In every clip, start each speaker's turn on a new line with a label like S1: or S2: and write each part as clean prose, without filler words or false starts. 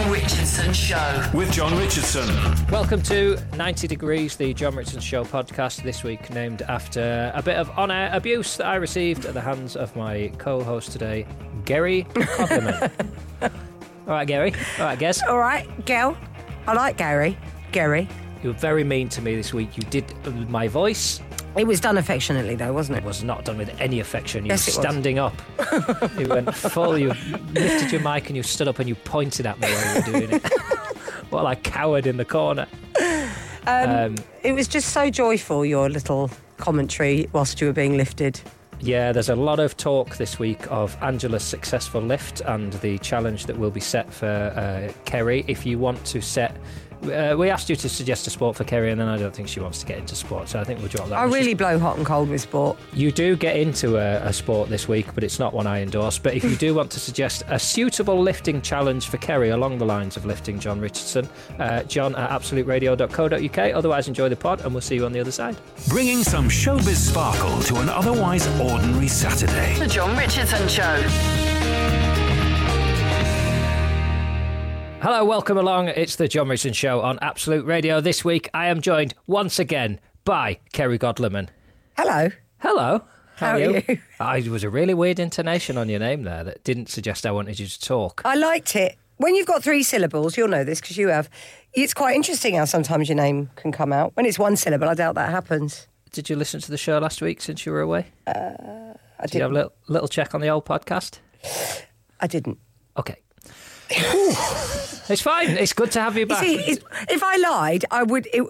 S1: John Richardson Show.
S2: With John Richardson.
S3: Welcome to 90 Degrees, the John Richardson Show podcast, this week named after a bit of on-air abuse that I received at the hands of my co-host today, Gary Codleman. All right, Gary. All right, Gez.
S4: All right, Gail. I like Gary. Gary.
S3: You were very mean to me this week. You did my voice.
S4: It was done affectionately, though, wasn't
S3: It
S4: it?
S3: was not done with any affection. You
S4: Yes,
S3: were
S4: it was.
S3: standing up. You went full. You lifted your mic and you stood up and you pointed at me while you were doing it. Well, I cowered in the corner.
S4: It was just so joyful, your little commentary whilst you were being lifted.
S3: Yeah, there's a lot of talk this week of Angela's successful lift and the challenge that will be set for Kerry. If you want to set... we asked you to suggest a sport for Kerry, and then I don't think she wants to get into sport, so I think we'll drop that.
S4: I really blow hot and cold with sport.
S3: You do get into a sport this week, but it's not one I endorse. But if you do want to suggest a suitable lifting challenge for Kerry along the lines of lifting John Richardson, John at absoluteradio.co.uk. Otherwise, enjoy the pod, and we'll see you on the other side.
S2: Bringing some showbiz sparkle to an otherwise ordinary Saturday.
S1: The John Richardson Show.
S3: Hello, welcome along. It's the John Richardson Show on Absolute Radio. This week, I am joined once again by Kerry Godleman.
S4: Hello.
S3: Hello.
S4: How are you?
S3: It was a really weird intonation on your name there that didn't suggest I wanted you to talk.
S4: I liked it. When you've got 3 syllables, you'll know this because you have. It's quite interesting how sometimes your name can come out. When it's 1 syllable, I doubt that happens.
S3: Did you listen to the show last week since you were away?
S4: I
S3: Did you have a little check on the old podcast?
S4: I didn't.
S3: Okay. It's fine. It's good to have you
S4: You
S3: back.
S4: see, if I lied, I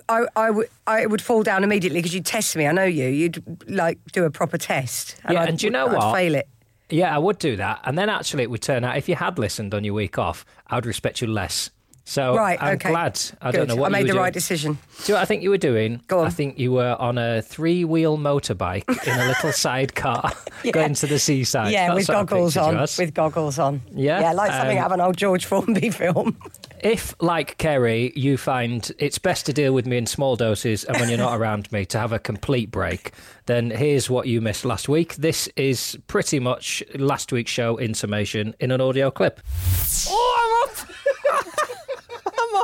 S4: would fall down immediately because you'd test me. I know you. You'd like do a proper test.
S3: Yeah, and do you know
S4: I'd
S3: what?
S4: fail it.
S3: Yeah, I would do that. And then actually it would turn out, if you had listened on your week off, I would respect you less. So
S4: Right,
S3: I'm
S4: okay.
S3: glad. I
S4: Good.
S3: don't know what
S4: I made
S3: you were
S4: the
S3: doing.
S4: right decision.
S3: Do you know what I think you were doing?
S4: Go on.
S3: I think you were on a 3-wheel motorbike in a little sidecar going to the seaside.
S4: Yeah,
S3: That's
S4: with
S3: what I
S4: goggles
S3: pictured
S4: on.
S3: you as.
S4: With goggles on.
S3: Yeah?
S4: Yeah, like something out of an old George Formby film.
S3: If, like Kerry, you find it's best to deal with me in small doses and when you're not around me to have a complete break, then here's what you missed last week. This is pretty much last week's show in summation in an audio clip.
S4: Oh, I'm off. I'm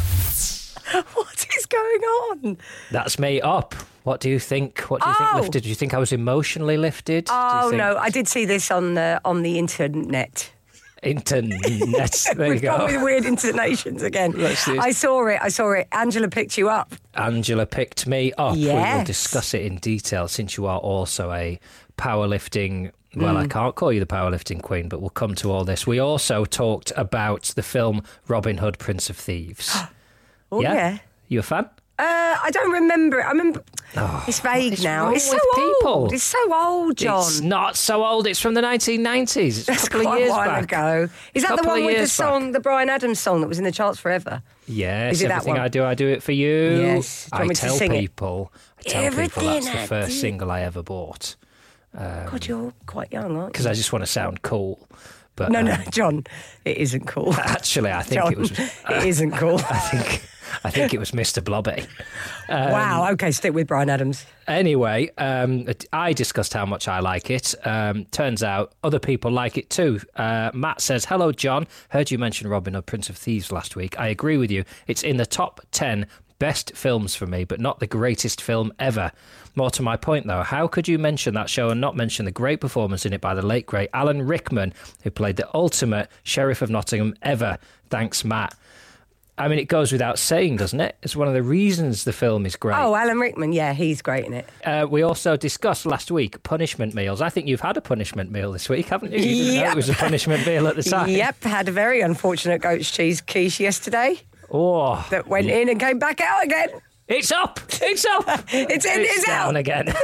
S4: off. What is going on?
S3: That's me up. What do you think? What do you think
S4: Oh.
S3: lifted? Do you think I was emotionally lifted? Do you
S4: Oh,
S3: think
S4: no, I did see this on the internet.
S3: Internet. There you
S4: We've gone
S3: go.
S4: with weird intonations again.
S3: Let's see.
S4: I saw it. Angela picked you up.
S3: Angela picked me up. We will
S4: Yes.
S3: discuss it in detail since you are also a powerlifting... Well, I can't call you the powerlifting queen, but we'll come to all this. We also talked about the film Robin Hood, Prince of Thieves.
S4: Oh, yeah.
S3: You a fan?
S4: I don't remember it. I remember it's vague
S3: is
S4: now.
S3: wrong
S4: It's so
S3: with people?
S4: old. It's so old, John.
S3: It's not so old. It's from the 1990s. It's
S4: That's
S3: a couple
S4: quite
S3: of years
S4: a while
S3: back.
S4: ago. Is that the
S3: Couple
S4: one
S3: of
S4: with the
S3: years
S4: song,
S3: back.
S4: the Bryan Adams song that was in the charts forever?
S3: Yes,
S4: Is it that
S3: everything
S4: one?
S3: I do it for you.
S4: Yes. Do you want
S3: I
S4: me to
S3: tell
S4: sing it?
S3: people. That's
S4: Everything
S3: the
S4: I
S3: first
S4: do.
S3: single I ever bought
S4: God, you're quite young, aren't
S3: because
S4: you?
S3: I just want to sound cool. But
S4: No, John, it isn't cool.
S3: actually, I think
S4: John,
S3: it was.
S4: it isn't cool.
S3: I think it was Mr. Blobby.
S4: Wow, okay, stick with Bryan Adams.
S3: Anyway, I discussed how much I like it. Turns out other people like it too. Matt says, "Hello, John. Heard you mention Robin Hood, Prince of Thieves last week. I agree with you. It's in the top 10 best films for me, but not the greatest film ever. More to my point, though, how could you mention that show and not mention the great performance in it by the late, great Alan Rickman, who played the ultimate Sheriff of Nottingham ever? Thanks, Matt." I mean, it goes without saying, doesn't it? It's one of the reasons the film is great.
S4: Oh, Alan Rickman, yeah, he's great in it.
S3: We also discussed last week punishment meals. I think you've had a punishment meal this week, haven't you? You didn't know
S4: Yep.
S3: it was a punishment meal at the time.
S4: Yep, had a very unfortunate goat's cheese quiche yesterday
S3: Oh,
S4: that went in and came back out again.
S3: it's up! It's up!
S4: It's in, it's
S3: down
S4: out.
S3: again.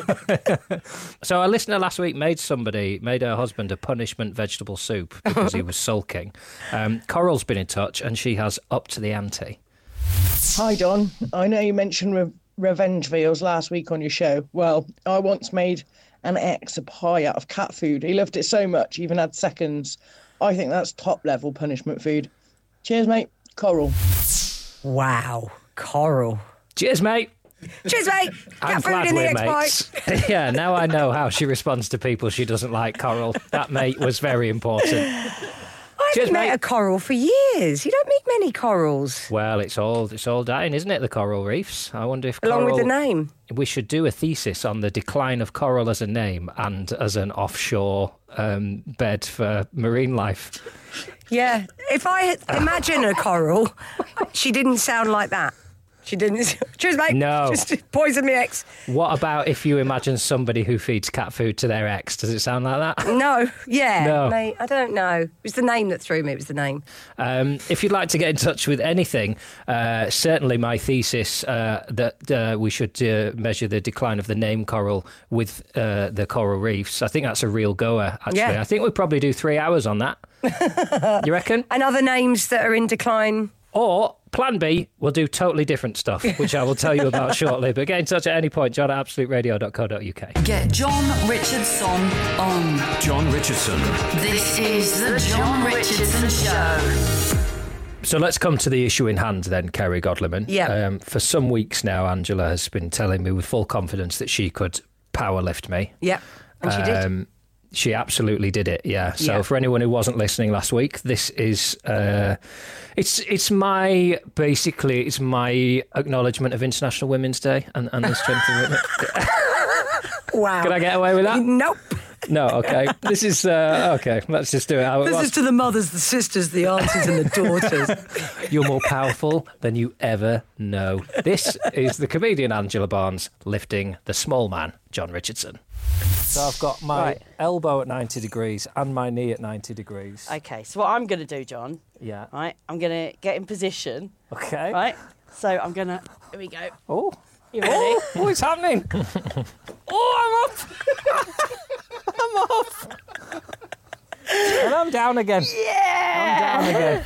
S3: So a listener last week made her husband a punishment vegetable soup because he was sulking. Coral's been in touch and she has upped the ante.
S5: Hi, John. I know you mentioned revenge meals last week on your show. Well, I once made an ex a pie out of cat food. He loved it so much, he even had seconds. I think that's top-level punishment food. Cheers, mate. Coral.
S4: Wow, Coral.
S3: Cheers, mate.
S4: Cheers, mate.
S3: I'm
S4: Cat food
S3: glad
S4: in the
S3: we're
S4: ex-pie.
S3: mates. Yeah, now I know how she responds to people she doesn't like, Coral. That, mate, was very important.
S4: I
S3: Cheers,
S4: met
S3: mate.
S4: a coral for years. You don't meet many corals.
S3: Well, it's all dying, isn't it? The coral reefs. I wonder if
S4: Along with the name.
S3: We should do a thesis on the decline of coral as a name and as an offshore bed for marine life.
S4: Yeah. If I imagine a coral, she didn't sound like that. She didn't. Cheers, mate.
S3: No.
S4: Just poison me ex.
S3: What about if you imagine somebody who feeds cat food to their ex? Does it sound like that?
S4: No. Yeah.
S3: No.
S4: Mate, I don't know. It was the name that threw me. It was the name.
S3: If you'd like to get in touch with anything, certainly my thesis that we should measure the decline of the name coral with the coral reefs. I think that's a real goer, actually.
S4: Yeah.
S3: I think we'd probably do 3 hours on that. You reckon?
S4: And other names that are in decline.
S3: Or plan B, we'll do totally different stuff, which I will tell you about shortly. But get in touch at any point, John at absoluteradio.co.uk.
S1: Get John Richardson on.
S2: John Richardson.
S1: This is the John Richardson Show.
S3: So let's come to the issue in hand then, Kerry Godliman.
S4: Yeah.
S3: For some weeks now, Angela has been telling me with full confidence that she could powerlift me.
S4: Yeah. And she did.
S3: She absolutely did it, yeah. So
S4: Yeah.
S3: for anyone who wasn't listening last week, this is it's my acknowledgement of International Women's Day and the strength of women.
S4: Wow.
S3: Can I get away with that?
S4: Nope.
S3: No, okay. This is okay. Let's just do it how it
S4: This
S3: was.
S4: is to the mothers, the sisters, the aunties, and the daughters.
S3: You're more powerful than you ever know. This is the comedian Angela Barnes lifting the small man, John Richardson. So I've got my elbow at 90 degrees and my knee at 90 degrees.
S6: Okay, so what I'm going to do, John,
S3: Yeah.
S6: right, I'm going to get in position,
S3: Okay.
S6: right? So I'm going to, here we go.
S3: Oh.
S6: You ready?
S3: Oh, what's happening? Oh, I'm up. I'm up. And I'm down again.
S4: Yeah.
S3: I'm down again.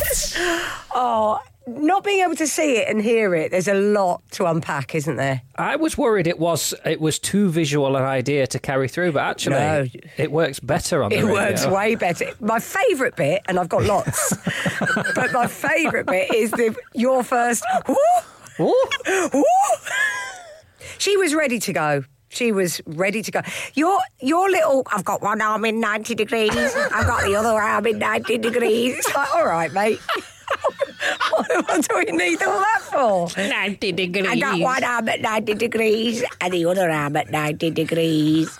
S4: Oh, not being able to see it and hear it, there's a lot to unpack, isn't there?
S3: I was worried it was too visual an idea to carry through, but actually
S4: No.
S3: it works better on the
S4: It
S3: radio.
S4: works way better. My favourite bit, and I've got lots, but my favourite bit is your first. Woo,
S3: Ooh.
S4: woo. She was ready to go. She was ready to go. Your little, I've got one arm in 90 degrees, I've got the other arm in 90 degrees. It's like, all right, mate. What do we need all that for?
S3: 90 degrees.
S4: I got one arm at 90 degrees and the other arm at 90 degrees.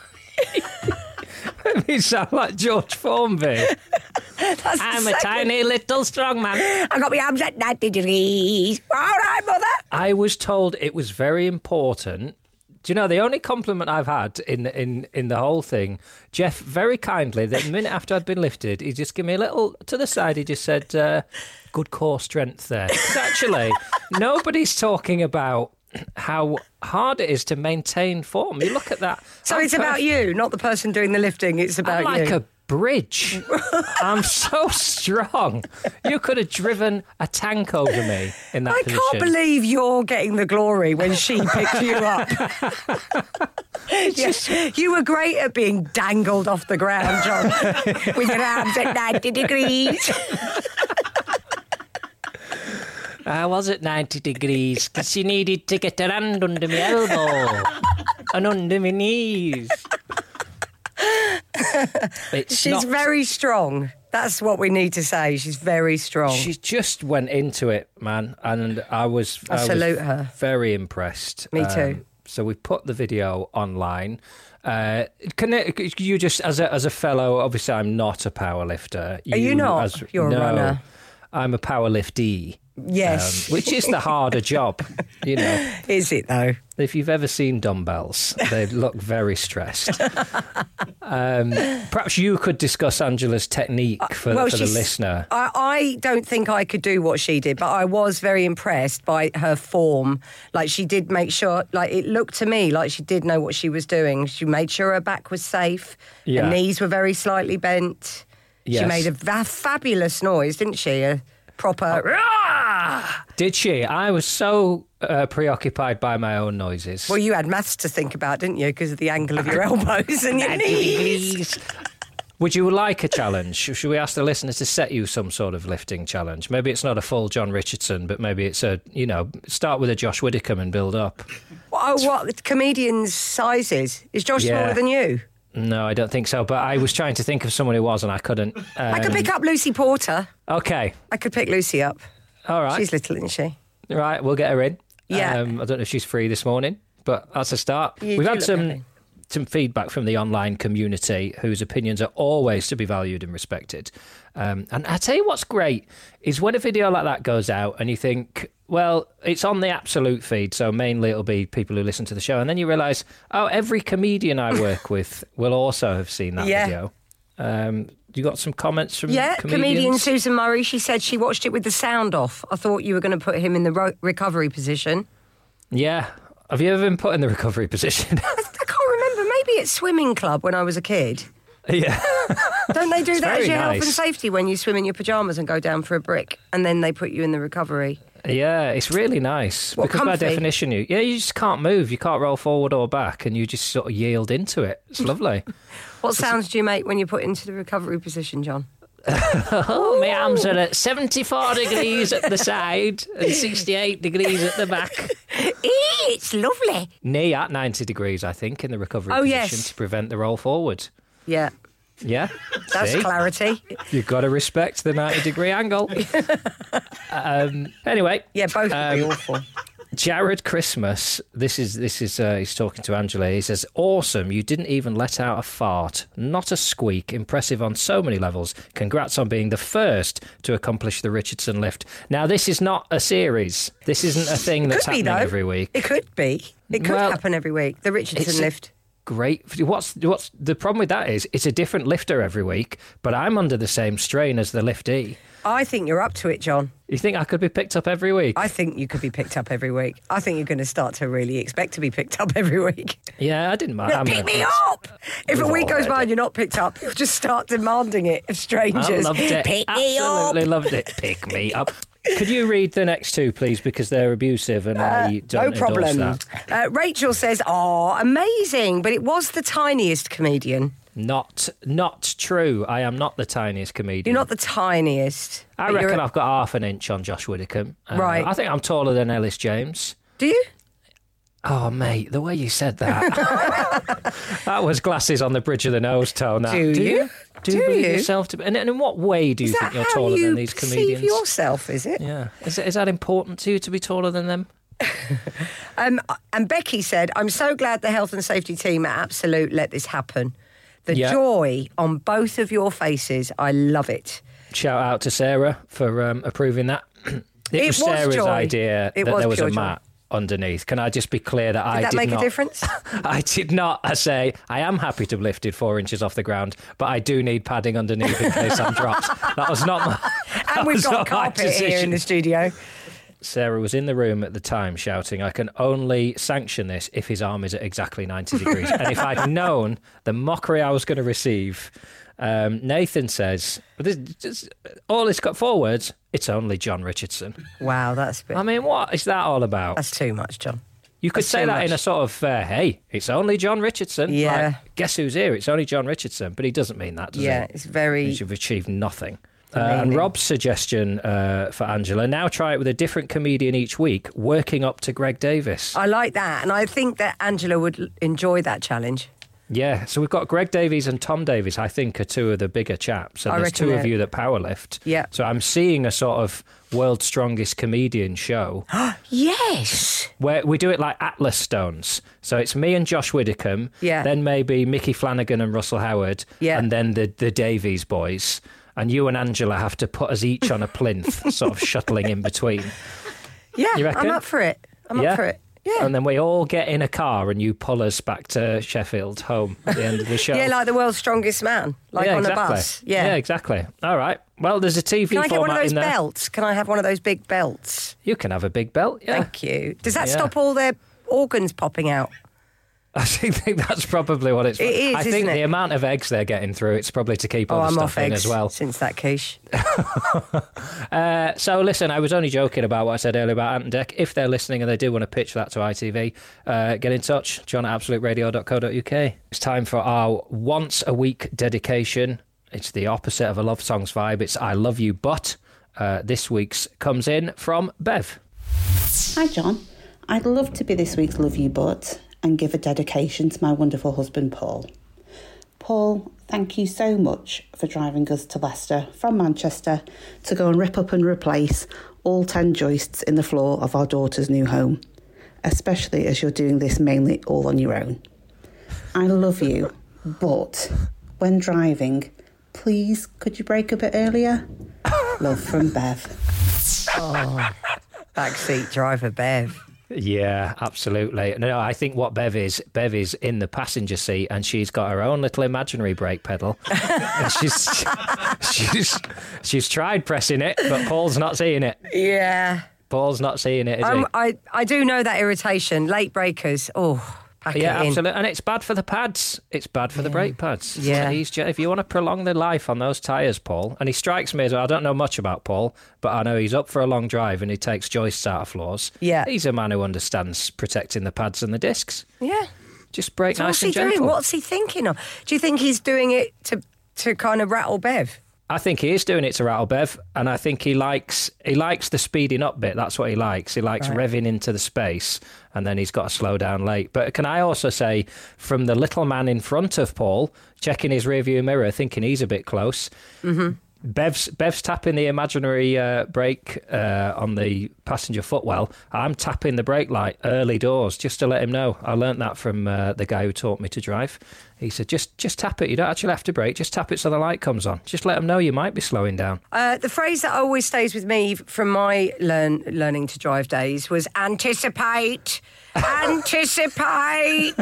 S3: You sound like George Formby.
S4: That's the
S3: I'm a
S4: second.
S3: tiny little strong man.
S4: I got my arms at 90 degrees. All right, mother.
S3: I was told it was very important. Do you know, the only compliment I've had in the whole thing, Jeff, very kindly, the minute after I'd been lifted, he just gave me a little to the side. He just said, good core strength there. 'Cause actually, nobody's talking about how hard it is to maintain form. You look at that.
S4: So it's about you, not the person doing the lifting. It's about
S3: I'm like
S4: you.
S3: a bridge. I'm so strong. You could have driven a tank over me in that
S4: I
S3: position.
S4: can't believe you're getting the glory when she picked you up. Yeah, you were great at being dangled off the ground, John, with your arms at 90 degrees.
S3: I was at 90 degrees because she needed to get her hand under my elbow and under my knees.
S4: She's very strong. That's what we need to say. She's very strong.
S3: She just went into it, man, and I
S4: salute her.
S3: Very impressed.
S4: Me too.
S3: So we put the video online. You just, as a fellow, obviously I'm not a power lifter.
S4: Are you not? You're a runner.
S3: I'm a power liftee.
S4: Yes.
S3: Which is the harder job, you know.
S4: Is it, though?
S3: If you've ever seen dumbbells, they look very stressed. Perhaps you could discuss Angela's technique for the listener.
S4: I don't think I could do what she did, but I was very impressed by her form. Like, she did make sure, like, it looked to me like she did know what she was doing. She made sure her back was safe.
S3: Yeah.
S4: Her knees were very slightly bent.
S3: Yes.
S4: She made a fabulous noise, didn't she? A proper...
S3: Did she? I was so preoccupied by my own noises.
S4: Well, you had maths to think about, didn't you? Because of the angle of your elbows and your knees.
S3: Would you like a challenge? Should we ask the listeners to set you some sort of lifting challenge? Maybe it's not a full John Richardson, but maybe it's start with a Josh Widdicombe and build up.
S4: What comedians' sizes? Is Josh smaller than you?
S3: No, I don't think so. But I was trying to think of someone who was, and I couldn't.
S4: I could pick up Lucy Porter.
S3: Okay.
S4: I could pick Lucy up.
S3: All right.
S4: She's little, isn't she?
S3: Right, we'll get her in.
S4: Yeah.
S3: I don't know if she's free this morning, but that's a start.
S4: You
S3: We've
S4: do
S3: had
S4: look
S3: some
S4: happy.
S3: feedback from the online community whose opinions are always to be valued and respected. And I tell you what's great is when a video like that goes out and you think, well, it's on the Absolute feed, so mainly it'll be people who listen to the show. And then you realise, oh, every comedian I work with will also have seen that
S4: Yeah.
S3: video. You got some comments from
S4: Yeah,
S3: comedians?
S4: comedian Susan Murray, she said she watched it with the sound off. I thought you were going to put him in the recovery position.
S3: Yeah. Have you ever been put in the recovery position?
S4: I can't remember. Maybe at swimming club when I was a kid.
S3: Yeah.
S4: Don't they do that
S3: very
S4: as your health
S3: nice.
S4: and safety when you swim in your pyjamas and go down for a brick and then they put you in the recovery?
S3: Yeah, it's really nice.
S4: What,
S3: because by
S4: comfy?
S3: definition, you just can't move. You can't roll forward or back, and you just sort of yield into it. It's lovely.
S4: What sounds do you make when you're put into the recovery position, John?
S3: Oh, my arms are at 74 degrees at the side and 68 degrees at the back.
S4: It's lovely.
S3: Knee at 90 degrees, I think, in the recovery
S4: Oh,
S3: position
S4: yes.
S3: to prevent the roll forward.
S4: Yeah,
S3: Yeah,
S4: that's
S3: See?
S4: clarity.
S3: You've got to respect the 90-degree angle. Anyway,
S4: Yeah, both would be awful.
S3: Jared Christmas, this is he's talking to Angela. He says, awesome, you didn't even let out a fart. Not a squeak. Impressive on so many levels. Congrats on being the first to accomplish the Richardson lift. Now, this is not a series. This isn't a thing that's
S4: Could be,
S3: happening
S4: though.
S3: every week.
S4: It could be. It could
S3: Well,
S4: happen every week. The Richardson
S3: it's a-
S4: lift.
S3: Great. What's the problem with that is it's a different lifter every week, but I'm under the same strain as the liftee.
S4: I think you're up to it, John.
S3: You think I could be picked up every week?
S4: I think you could be picked up every week. I think you're going to start to really expect to be picked up every week.
S3: Yeah, I didn't mind.
S4: Pick me up! If a week goes by and you're not picked up, you'll just start demanding it of strangers.
S3: I loved it.
S4: Pick me up!
S3: Absolutely loved it. Pick me up. Could you read the next two, please, because they're abusive and I don't
S4: No problem.
S3: endorse that.
S4: Rachel says, "Oh, amazing!" But it was the tiniest comedian.
S3: Not true. I am not the tiniest comedian.
S4: You're not the tiniest.
S3: I
S4: but you're
S3: reckon
S4: a-
S3: I've got half an inch on Josh Widdicombe.
S4: Right.
S3: I think I'm taller than Ellis James.
S4: Do you?
S3: Oh, mate, the way you said that. That was glasses on the bridge of the nose tone. That.
S4: Do you?
S3: Do you
S4: Do
S3: believe
S4: you?
S3: yourself to be... And in what way do you
S4: Is
S3: think
S4: that
S3: you're
S4: how
S3: taller
S4: you
S3: than these
S4: perceive
S3: comedians?
S4: yourself? Is it?
S3: Yeah. Is that important to you to be taller than them?
S4: And Becky said, "I'm so glad the health and safety team at Absolute let this happen. The
S3: Yeah.
S4: joy on both of your faces, I love it."
S3: Shout out to Sarah for approving that. It was Sarah's
S4: joy.
S3: idea
S4: It
S3: that
S4: was
S3: there was
S4: pure
S3: a
S4: joy.
S3: mat underneath. Can I just be clear that I
S4: Did that
S3: did
S4: make
S3: not...
S4: a difference?
S3: I did not say I am happy to be lifted 4 inches off the ground, but I do need padding underneath in case I'm dropped. That was not my. that
S4: And we've
S3: was
S4: got
S3: not my
S4: carpet here in
S3: decision.
S4: the studio.
S3: Sarah was in the room at the time shouting, I can only sanction this if his arm is at exactly 90 degrees. And if I'd known the mockery I was going to receive, Nathan says, all it's got 4 words, it's only John Richardson.
S4: Wow, that's a bit,
S3: I mean, what is that all about?
S4: that's too much, John.
S3: You could
S4: that's
S3: say
S4: too
S3: that
S4: much.
S3: in a sort of, hey, it's only John Richardson.
S4: Yeah.
S3: Like, guess who's here? It's only John Richardson. But he doesn't mean that, does
S4: Yeah,
S3: he?
S4: it's very.
S3: You've achieved nothing.
S4: Demeaning.
S3: And Rob's suggestion for Angela, now try it with a different comedian each week, working up to Greg Davis.
S4: I like that, and I think that Angela would enjoy that challenge.
S3: Yeah, so we've got Greg Davies and Tom Davies, I think, are two of the bigger chaps. And
S4: I
S3: there's
S4: reckon
S3: two of
S4: they're-
S3: you that powerlift.
S4: Yeah.
S3: So I'm seeing a sort of world's strongest comedian show
S4: Yes.
S3: where we do it like Atlas Stones. So it's me and Josh Widdicombe,
S4: Yeah.
S3: then maybe Mickey Flanagan and Russell Howard,
S4: Yeah.
S3: and then the Davies boys. And you and Angela have to put us each on a plinth, sort of shuttling in between.
S4: Yeah,
S3: You reckon?
S4: I'm up for it. I'm up for it. Yeah.
S3: And then we all get in a car and you pull us back to Sheffield home at the end of the show.
S4: Yeah, like the world's strongest man, like
S3: Yeah,
S4: on
S3: exactly.
S4: a bus. Yeah.
S3: Exactly. All right. Well, there's a TV
S4: Can I
S3: format
S4: get one of those
S3: in there.
S4: belts? Can I have one of those big belts?
S3: You can have a big belt. Yeah.
S4: Thank you. Does that
S3: Yeah.
S4: stop all their organs popping out?
S3: I think that's probably what it's for.
S4: It is,
S3: I think
S4: isn't it?
S3: the amount of eggs they're getting through, it's probably to keep
S4: Oh,
S3: all the
S4: I'm
S3: stuff
S4: off
S3: in
S4: eggs
S3: as well.
S4: since that quiche.
S3: So listen, I was only joking about what I said earlier about Ant and Dec. If they're listening and they do want to pitch that to ITV, get in touch, john@absoluteradio.co.uk. It's time for our once a week dedication. It's the opposite of a love songs vibe. It's I Love You But. This week's comes in from Bev.
S7: Hi John, I'd love to be this week's Love You But and give a dedication to my wonderful husband Paul. Paul, thank you so much for driving us to Leicester from Manchester to go and rip up and replace all 10 joists in the floor of our daughter's new home, especially as you're doing this mainly all on your own. I love you, but when driving, please could you brake a bit earlier? Love from Bev.
S4: Oh, backseat driver Bev.
S3: Yeah, absolutely. No, I think what Bev is in the passenger seat, and she's got her own little imaginary brake pedal. And she's tried pressing it, but Paul's not seeing it.
S4: Yeah.
S3: Paul's not seeing it, is he?
S4: I do know that irritation. Late breakers. Oh, pack it in.
S3: Absolutely. And it's bad for the pads. It's bad for the brake pads.
S4: Yeah.
S3: If you want to prolong the life on those tyres, Paul, and he strikes me as well. I don't know much about Paul, but I know he's up for a long drive and he takes joists out of floors.
S4: Yeah.
S3: He's a man who understands protecting the pads and the discs.
S4: Yeah.
S3: Just brake
S4: So
S3: nice
S4: what's he
S3: and gentle.
S4: doing? What's he thinking of? Do you think he's doing it to kind of rattle Bev?
S3: I think he is doing it to rattle Bev, and I think he likes the speeding up bit. That's what he likes. He likes revving into the space, and then he's got to slow down late. But can I also say, from the little man in front of Paul, checking his rearview mirror, thinking he's a bit close, Bev's tapping the imaginary brake on the passenger footwell. I'm tapping the brake light early doors, just to let him know. I learnt that from the guy who taught me to drive. He said, just tap it. You don't actually have to brake. Just tap it so the light comes on. Just let them know you might be slowing down.
S4: The phrase that always stays with me from my learning to drive days was anticipate. Anticipate.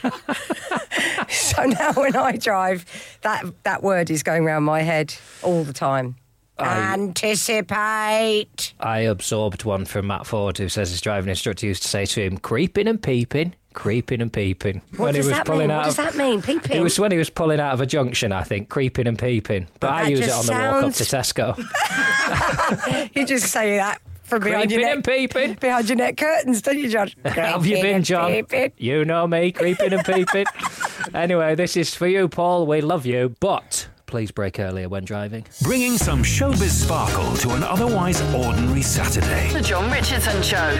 S4: So now when I drive, that word is going around my head all the time. Anticipate.
S3: I absorbed one from Matt Ford, who says his driving instructor used to say to him, creeping and peeping. Creeping and peeping.
S4: What does that mean? What does that mean? Peeping?
S3: It was when he was pulling out of a junction, I think. Creeping and peeping. But I use it on the walk up to Tesco.
S4: You just say that from behind your neck.
S3: Creeping and peeping.
S4: Behind your neck curtains, don't you, John?
S3: How have you been, John?
S4: Peeping.
S3: You know me, creeping and peeping. Anyway, this is for you, Paul. We love you, but please brake earlier when driving.
S2: Bringing some showbiz sparkle to an otherwise ordinary Saturday.
S1: The John Richardson Show.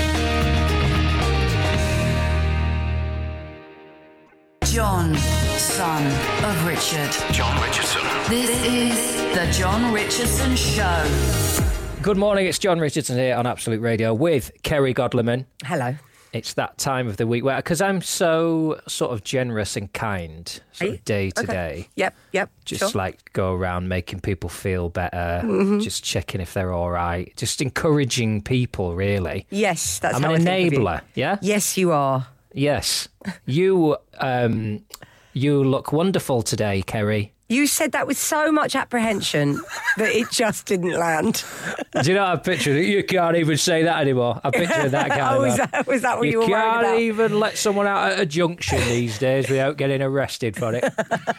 S1: John, son of Richard.
S2: John Richardson.
S1: This is the John Richardson Show.
S3: Good morning, it's John Richardson here on Absolute Radio with Kerry Godleman.
S4: Hello.
S3: It's that time of the week where, because I'm so sort of generous and kind, sort of day to day.
S4: Yep.
S3: Just like go around making people feel better, just checking if they're all right, just encouraging people, really.
S4: Yes, that's
S3: I'm
S4: how
S3: an
S4: I think of you.
S3: enabler, yeah?
S4: Yes, you are.
S3: Yes. You look wonderful today, Kerry.
S4: You said that with so much apprehension that it just didn't land.
S3: Do you know what I pictured? You can't even say that anymore. I pictured that kind of.
S4: Was that what you were worried about?
S3: You can't even let someone out at a junction these days without getting arrested for it.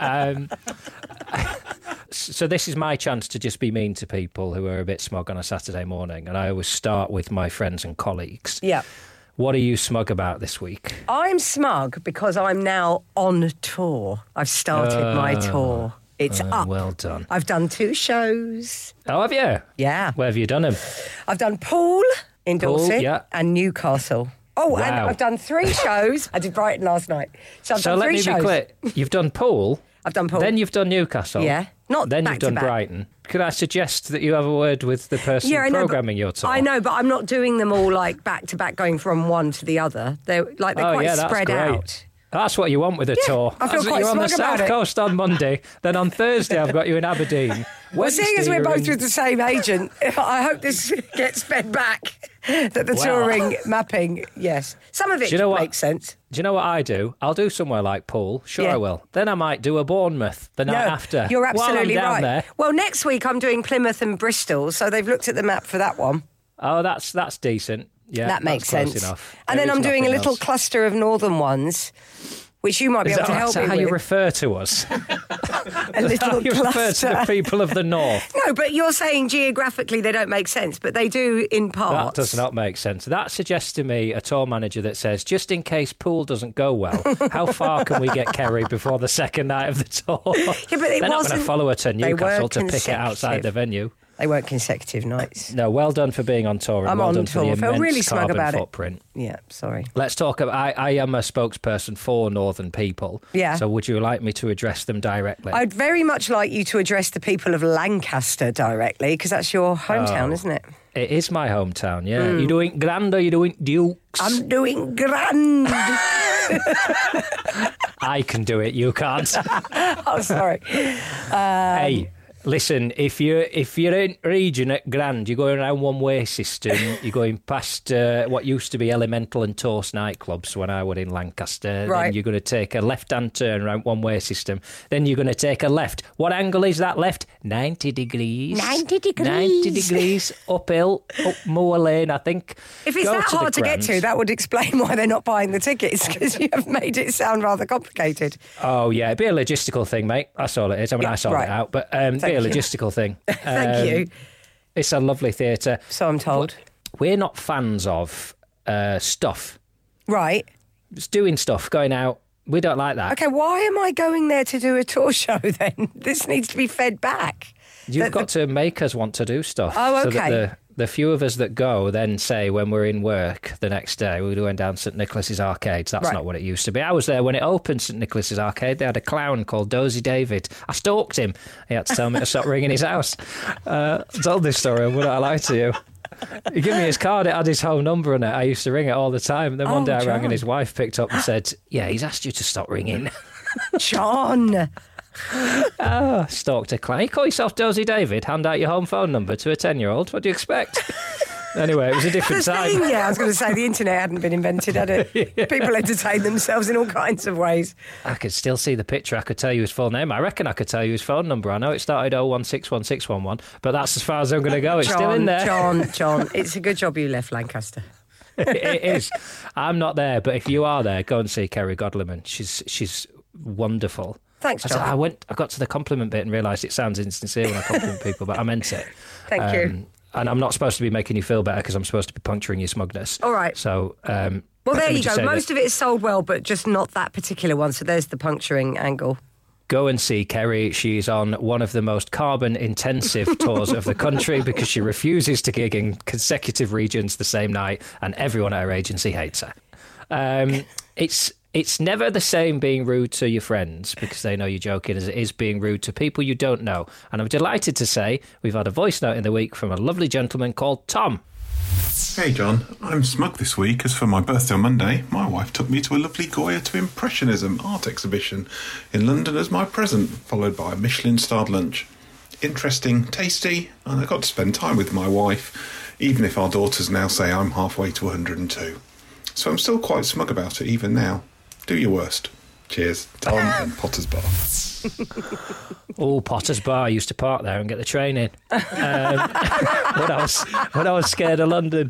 S3: So this is my chance to just be mean to people who are a bit smug on a Saturday morning, and I always start with my friends and colleagues.
S4: Yeah.
S3: What are you smug about this week?
S4: I'm smug because I'm now on tour. I've started my tour. It's up.
S3: Well done.
S4: I've done 2 shows.
S3: Oh, have you?
S4: Yeah.
S3: Where have you done them?
S4: I've done Poole in Dorset
S3: yeah.
S4: and Newcastle. Oh,
S3: Wow.
S4: and I've done 3 shows. I did Brighton last night. So I've done 3 shows.
S3: Let me be clear. You've done Poole.
S4: I've done Poole.
S3: Then you've done Newcastle.
S4: Yeah. Not
S3: Then
S4: back
S3: you've done
S4: to back.
S3: Brighton. Could I suggest that you have a word with the person
S4: I know,
S3: programming your tour?
S4: I know, but I'm not doing them all like back to back, going from one to the other. They're quite
S3: that's
S4: spread
S3: great.
S4: out.
S3: That's what you want with a tour.
S4: I feel quite
S3: You're on the
S4: smug about
S3: South
S4: it.
S3: Coast on Monday, then on Thursday I've got you in Aberdeen.
S4: Well, seeing as
S3: Wednesday,
S4: we're
S3: you're
S4: both
S3: in-
S4: with the same agent, I hope this gets fed back. That the
S3: Well.
S4: touring mapping, yes. Some of it
S3: Do you know what?
S4: makes sense.
S3: Do you know what I do? I'll do somewhere like Poole. Sure,
S4: Yeah.
S3: I will. Then I might do a Bournemouth the night after.
S4: You're
S3: While I'm
S4: absolutely
S3: down
S4: right.
S3: there.
S4: Well, next week I'm doing Plymouth and Bristol, so they've looked at the map for that one.
S3: Oh, that's decent. Yeah,
S4: That makes
S3: that's close
S4: sense.
S3: enough.
S4: And then
S3: There
S4: I'm
S3: is
S4: doing a
S3: nothing
S4: little
S3: else.
S4: cluster of northern ones, which you might be
S3: Is
S4: able to
S3: that
S4: help me
S3: how you
S4: with.
S3: refer to us?
S4: A little
S3: How you refer to
S4: cluster.
S3: the people of the north?
S4: No, but you're saying geographically they don't make sense, but they do in
S3: That
S4: parts.
S3: does not make sense. That suggests to me a tour manager that says, just in case Poole doesn't go well, how far can we get Kerry before the second night of the tour?
S4: Yeah, but it
S3: They're not going to
S4: wasn't-
S3: follow her to
S4: they were
S3: Newcastle to pick it outside
S4: consecutive.
S3: the venue.
S4: They weren't consecutive nights.
S3: No, well done for being on tour. And
S4: I'm
S3: well
S4: on
S3: done
S4: tour.
S3: for
S4: I
S3: the
S4: feel
S3: immense
S4: really smug
S3: carbon
S4: about it.
S3: footprint.
S4: Yeah, sorry.
S3: Let's talk about... I am a spokesperson for Northern people.
S4: Yeah.
S3: So would you like me to address them directly?
S4: I'd very much like you to address the people of Lancaster directly, because that's your hometown, isn't it?
S3: It is my hometown, yeah. You doing grand or you doing dukes?
S4: I'm doing grand.
S3: I can do it, you can't.
S4: Oh, sorry.
S3: Hey, listen, if you're in region at Grand, you're going around one-way system, you're going past what used to be Elemental and Toast nightclubs when I was in Lancaster.
S4: Right.
S3: Then you're going to take a left-hand turn around one-way system. Then you're going to take a left. What angle is that left? 90 degrees.
S4: 90 degrees.
S3: 90 degrees uphill, up Moor Lane, I think.
S4: If it's
S3: Go
S4: that
S3: the
S4: hard to get
S3: Grand.
S4: to, that would explain why they're not buying the tickets, because you have made it sound rather complicated.
S3: Oh, yeah, it'd be a logistical thing, mate. That's all it is. I mean,
S4: Yeah,
S3: I sorted
S4: right.
S3: it out, but be a
S4: you.
S3: logistical thing.
S4: Thank you.
S3: It's a lovely theatre.
S4: So I'm told.
S3: We're not fans of stuff.
S4: Right.
S3: Just doing stuff, going out. We don't like that.
S4: Okay, why am I going there to do a tour show then? This needs to be fed back.
S3: You've got to make us want to do stuff.
S4: Oh,
S3: So
S4: okay.
S3: that the few of us that go then say when we're in work the next day, we're going down St Nicholas's Arcades. That's
S4: Right.
S3: not what it used to be. I was there when it opened, St Nicholas's Arcade. They had a clown called Dozy David. I stalked him. He had to tell me to stop ringing his house. I told this story, would I lie to you? He gave me his card, it had his home number on it. I used to ring it all the time. And then one
S4: Oh,
S3: day I rang
S4: John.
S3: and his wife picked up and said, yeah, he's asked you to stop ringing.
S4: John.
S3: Stalked a clown. You call yourself Dozy David, hand out your home phone number to a 10-year-old. What do you expect? Anyway, it was a different
S4: The
S3: time.
S4: thing, yeah, I was going to say the internet hadn't been invented, had it? People entertain themselves in all kinds of ways.
S3: I could still see the picture. I could tell you his full name. I reckon I could tell you his phone number. I know it started 0161611, but that's as far as I'm going to go. It's still in there.
S4: John, it's a good job you left Lancaster.
S3: It is. I'm not there, but if you are there, go and see Kerry Godleman. She's wonderful.
S4: Thanks, John.
S3: I got to the compliment bit and realised it sounds insincere when I compliment people, but I meant it.
S4: Thank you.
S3: And I'm not supposed to be making you feel better because I'm supposed to be puncturing your smugness.
S4: All right.
S3: So,
S4: Well,
S3: let
S4: there
S3: me
S4: you
S3: just
S4: go.
S3: say
S4: Most
S3: that
S4: of it is sold well, but just not that particular one. So there's the puncturing angle.
S3: go and see Kerry. She's on one of the most carbon-intensive tours of the country because she refuses to gig in consecutive regions the same night, and everyone at her agency hates her. It's never the same being rude to your friends because they know you're joking as it is being rude to people you don't know. And I'm delighted to say we've had a voice note in the week from a lovely gentleman called Tom.
S8: Hey John, I'm smug this week as for my birthday on Monday, my wife took me to a lovely Goya to Impressionism art exhibition in London as my present, followed by a Michelin-starred lunch. Interesting, tasty, and I got to spend time with my wife, even if our daughters now say I'm halfway to 102. So I'm still quite smug about it even now. Do your worst. Cheers, Tom and Potter's Bar.
S3: Oh, Potter's Bar. I used to park there and get the train in when I was scared of London.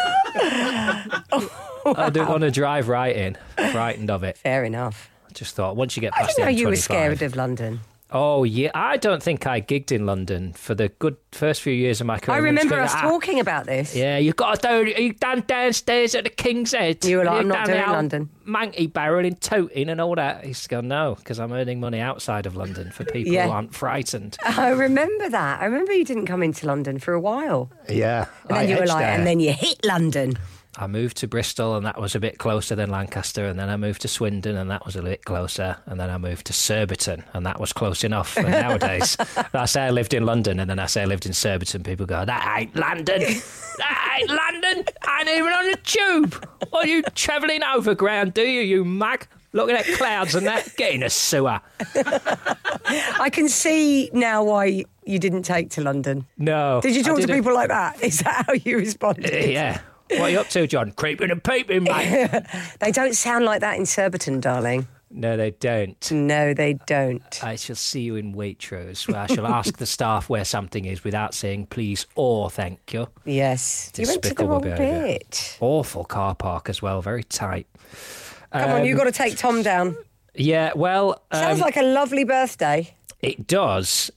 S3: I didn't want to drive right in. Frightened of it.
S4: Fair enough.
S3: I just thought once you get
S4: I
S3: past
S4: didn't know
S3: the
S4: you were
S3: M25
S4: scared of London.
S3: Oh, yeah. I don't think I gigged in London for the good first few years of my career.
S4: I remember
S3: Just
S4: us
S3: going,
S4: talking about this.
S3: Yeah, you've got to do. You downstairs at the King's Head.
S4: You were like,
S3: You're
S4: I'm not
S3: down
S4: doing
S3: the old
S4: London.
S3: Monkey Barrel in Tooting and all that. He's gone, no, because I'm earning money outside of London for people
S4: Yeah.
S3: who aren't frightened.
S4: I remember that. I remember you didn't come into London for a while.
S3: Yeah.
S4: And then you were like, and then you hit London.
S3: I moved to Bristol and that was a bit closer than Lancaster, and then I moved to Swindon and that was a bit closer, and then I moved to Surbiton and that was close enough. And nowadays, I say I lived in London and then I say I lived in Surbiton, people go, that ain't London. That ain't London. I ain't even on the tube. What are you travelling overground, do you mug? Looking at clouds and that. Get in a sewer.
S4: I can see now why you didn't take to London.
S3: No.
S4: Did you
S3: I
S4: talk to
S3: didn't.
S4: people like that? Is that how you responded?
S3: Yeah. What are you up to, John? Creeping and peeping, mate.
S4: They don't sound like that in Surbiton, darling.
S3: No, they don't.
S4: No, they don't.
S3: I shall see you in Waitrose, where I shall ask the staff where something is without saying please or thank you.
S4: Yes. You went to the
S3: Despicable
S4: wrong
S3: behaviour.
S4: bit.
S3: Awful car park as well, very tight.
S4: Come on, you've got to take Tom down.
S3: Yeah, well,
S4: Sounds like a lovely birthday.
S3: it does.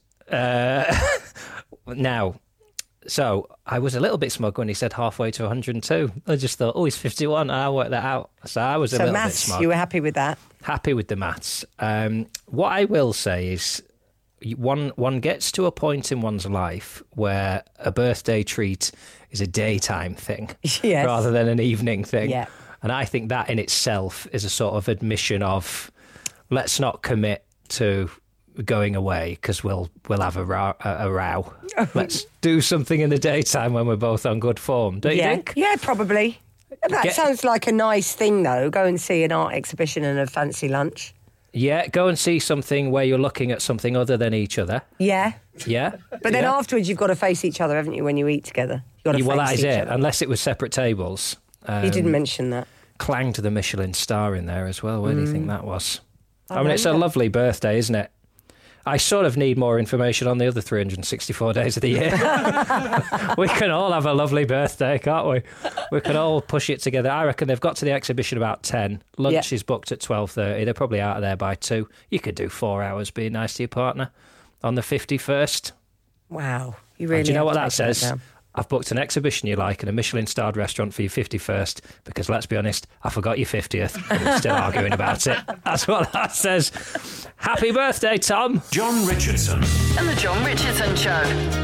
S3: Now, so I was a little bit smug when he said halfway to 102. I just thought, oh, he's 51, and I worked that out. So I was a
S4: So
S3: little bit
S4: maths,
S3: smug.
S4: you were happy with that?
S3: Happy with the maths. What I will say is one gets to a point in one's life where a birthday treat is a daytime thing
S4: Yes.
S3: rather than an evening thing.
S4: Yeah.
S3: And I think that in itself is a sort of admission of let's not commit to going away because we'll have a row. Let's do something in the daytime when we're both on good form. Don't you think?
S4: Yeah, probably. That sounds like a nice thing, though. Go and see an art exhibition and a fancy lunch.
S3: Yeah, go and see something where you're looking at something other than each other.
S4: Yeah.
S3: Yeah.
S4: But then afterwards, you've got to face each other, haven't you, when you eat together? You've got to
S3: Well,
S4: face
S3: that is
S4: each
S3: it.
S4: other.
S3: Unless it was separate tables.
S4: You didn't mention that.
S3: Clanged the Michelin star in there as well. Where do you think that was? I mean, it's a lovely birthday, isn't it? I sort of need more information on the other 364 days of the year. We can all have a lovely birthday, can't we? We can all push it together. I reckon they've got to the exhibition about 10. Lunch is booked at 12:30. They're probably out of there by 2. You could do 4 hours being nice to your partner on the 51st.
S4: Wow. You really
S3: And do you know what
S4: have
S3: that
S4: taken
S3: says?
S4: down.
S3: I've booked an exhibition you like and a Michelin-starred restaurant for your 51st because, let's be honest, I forgot your 50th and we're still arguing about it. That's what that says. Happy birthday, Tom.
S2: John Richardson.
S1: And the John Richardson Show.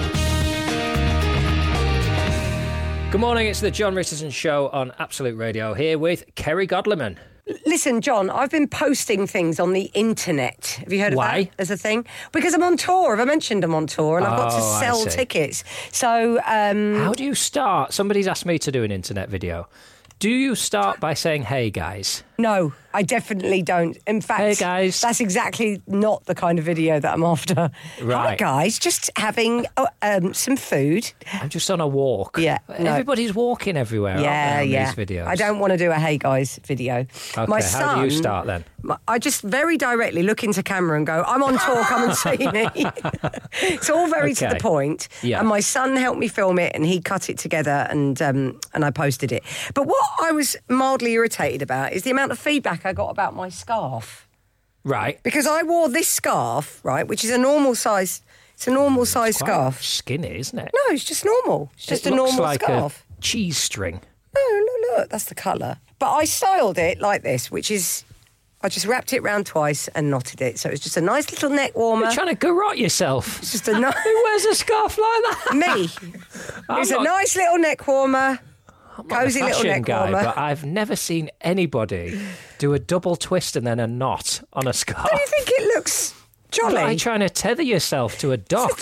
S3: Good morning, it's the John Richardson Show on Absolute Radio here with Kerry Godliman.
S4: Listen, John, I've been posting things on the internet. Have you heard of
S3: Why?
S4: that as a thing? Because I'm on tour. Have I mentioned I'm on tour? And I've got to
S3: Oh, I
S4: sell
S3: see.
S4: tickets. So,
S3: How do you start? Somebody's asked me to do an internet video. Do you start by saying, hey, guys?
S4: no, I definitely don't. In fact,
S3: Hey, guys.
S4: that's exactly not the kind of video that I'm after. Hi,
S3: Right.
S4: guys, just having some food.
S3: I'm just on a walk.
S4: Yeah, no.
S3: Everybody's walking everywhere,
S4: Yeah,
S3: aren't they, on
S4: yeah.
S3: these videos?
S4: I don't want to do a hey guys video.
S3: Okay,
S4: My
S3: how do you start then?
S4: I just very directly look into camera and go, I'm on tour, come and see me. It's all very to the
S3: Okay.
S4: point.
S3: Yeah.
S4: And my son helped me film it and he cut it together and I posted it. But what I was mildly irritated about is the amount of feedback I got about my scarf.
S3: Right.
S4: Because I wore this scarf, right, which is a normal size. It's a normal size
S3: Quite
S4: scarf.
S3: skinny, isn't it?
S4: No, it's just normal. It's just
S3: It
S4: a
S3: looks
S4: normal
S3: like
S4: scarf.
S3: a cheese string.
S4: No, look, that's the colour. But I styled it like this, which is, I just wrapped it round twice and knotted it. So it was just a nice little neck warmer.
S3: You're trying to garrot yourself.
S4: It's just a nice...
S3: Who wears a scarf like that?
S4: Me. It's a nice little neck warmer.
S3: I'm not a
S4: Cosy little
S3: fashion
S4: neck
S3: guy,
S4: warmer.
S3: but I've never seen anybody do a double twist and then a knot on a scarf.
S4: Do you think it looks jolly?
S3: Are you trying to tether yourself to a dock?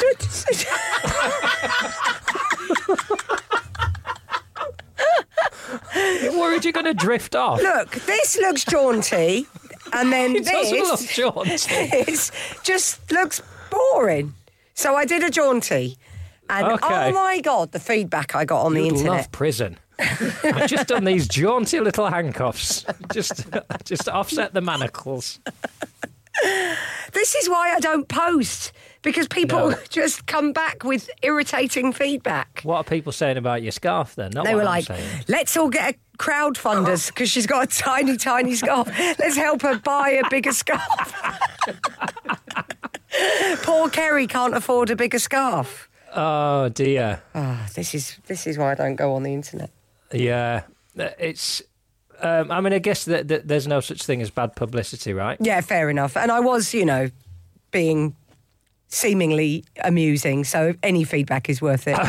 S3: You're worried you're going to drift off.
S4: Look, this looks jaunty, and then
S3: It doesn't look
S4: this
S3: jaunty.
S4: just looks boring. So I did a jaunty, and
S3: Okay.
S4: oh my God, the feedback I got on the
S3: You'd
S4: internet.
S3: love prison. I've just done these jaunty little handcuffs. Just offset the manacles.
S4: This is why I don't post, because people
S3: No.
S4: just come back with irritating feedback.
S3: What are people saying about your scarf then? Not
S4: They
S3: what
S4: were
S3: I'm
S4: like,
S3: saying.
S4: let's all get a crowdfunders because she's got a tiny, tiny scarf. Let's help her buy a bigger scarf. Poor Kerry can't afford a bigger scarf.
S3: Oh dear.
S4: Oh, this is why I don't go on the internet.
S3: Yeah, it's. I mean, I guess that there's no such thing as bad publicity, right?
S4: Yeah, fair enough. And I was, being seemingly amusing, so any feedback is worth it.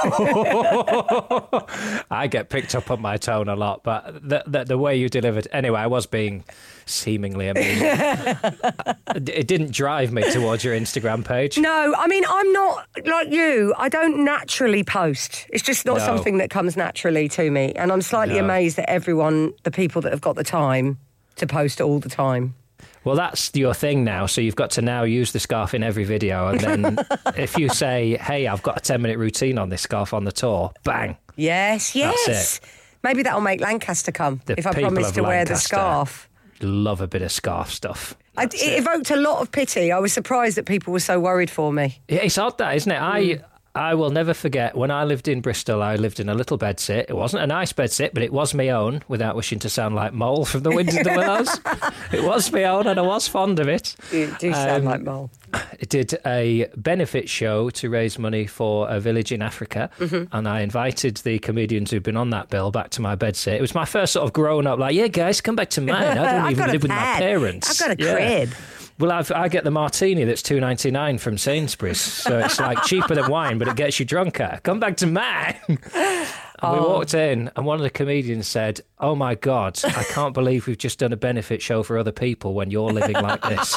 S3: I get picked up on my tone a lot, but the way you delivered. Anyway, I was being seemingly amusing. It didn't drive me towards your Instagram page.
S4: No, I mean, I'm not like you. I don't naturally post. It's just not
S3: No.
S4: something that comes naturally to me. And I'm slightly
S3: No.
S4: amazed that the people that have got the time to post all the time.
S3: Well, that's your thing now, so you've got to now use the scarf in every video, and then if you say, hey, I've got a 10-minute routine on this scarf on the tour, bang.
S4: Yes.
S3: That's it.
S4: Maybe that'll make Lancaster come
S3: The
S4: if I
S3: people
S4: promise
S3: of
S4: to wear the
S3: Lancaster.
S4: scarf.
S3: Love a bit of scarf stuff.
S4: It evoked a lot of pity. I was surprised that people were so worried for me.
S3: Yeah, it's odd that, isn't it? I will never forget when I lived in Bristol. I lived in a little bedsit. It wasn't a nice bedsit, but it was my own. Without wishing to sound like Mole from The Winds of the Willows, it was my own, and I was fond of it.
S4: You do sound like Mole.
S3: It did a benefit show to raise money for a village in Africa, and I invited the comedians who'd been on that bill back to my bedsit. It was my first sort of grown up, like, yeah, guys, come back to mine. I don't
S4: I've
S3: even
S4: got a
S3: live with my
S4: pad.
S3: parents.
S4: I've got a
S3: Yeah.
S4: crib.
S3: Well, I get the martini that's $2.99 from Sainsbury's, so it's like cheaper than wine, but it gets you drunker. Come back to mine. We walked in, and one of the comedians said, "Oh my God, I can't believe we've just done a benefit show for other people when you're living like this."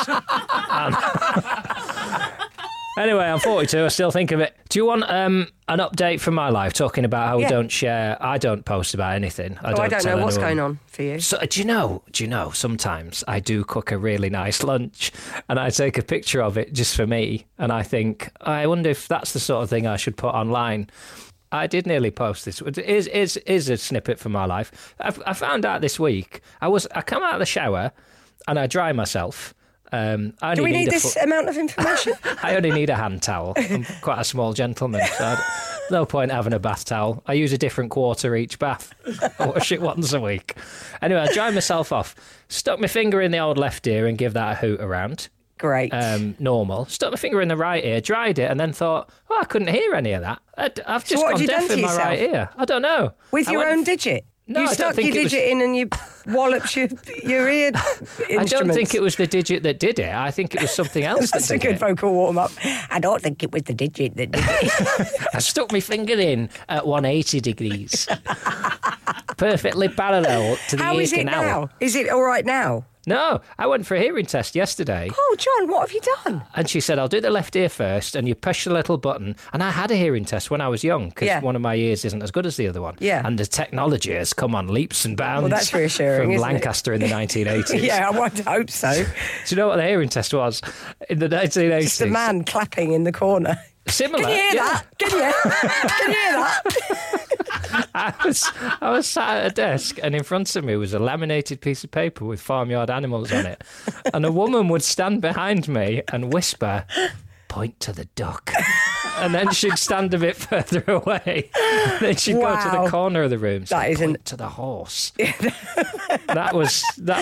S3: Anyway, I'm 42. I still think of it. Do you want an update from my life, talking about how we don't share? I don't post about anything. I don't
S4: know what's going on for you.
S3: So, do you know? Sometimes I do cook a really nice lunch, and I take a picture of it just for me, and I think, I wonder if that's the sort of thing I should put online. I did nearly post this. It is a snippet from my life. I found out this week. I come out of the shower, and I dry myself.
S4: Do we need this amount of information?
S3: I only need a hand towel. I'm quite a small gentleman, so no point having a bath towel. I use a different quarter each bath. I wash it once a week. Anyway, I dry myself off, stuck my finger in the old left ear and give that a hoot around.
S4: Great.
S3: Normal. Stuck my finger in the right ear, dried it, and then thought, I couldn't hear any of that. I've just gone deaf in my right ear. I don't know.
S4: With your own digit?
S3: No,
S4: you stuck your digit in and you walloped your ear instruments.
S3: I don't think it was the digit that did it. I think it was something else
S4: That's a good vocal warm-up. I don't think it was the digit that did it.
S3: I stuck my finger in at 180 degrees. Perfectly parallel to the ear canal.
S4: How is it now? Is it all right now?
S3: No, I went for a hearing test yesterday.
S4: Oh, John, what have you done?
S3: And she said, I'll do the left ear first, and you push the little button. And I had a hearing test when I was young, because one of my ears isn't as good as the other one.
S4: Yeah.
S3: And the technology has come on leaps and bounds.
S4: Well, that's reassuring,
S3: from Lancaster in the 1980s.
S4: Yeah, I would hope so.
S3: Do you know what the hearing test was in the 1980s?
S4: Just a man clapping in the corner.
S3: Similar.
S4: Can you hear that? Can you hear that?
S3: I was sat at a desk, and in front of me was a laminated piece of paper with farmyard animals on it. And a woman would stand behind me and whisper, "Point to the duck." And then she'd stand a bit further away. And then she'd go to the corner of the room. So point to the horse. That was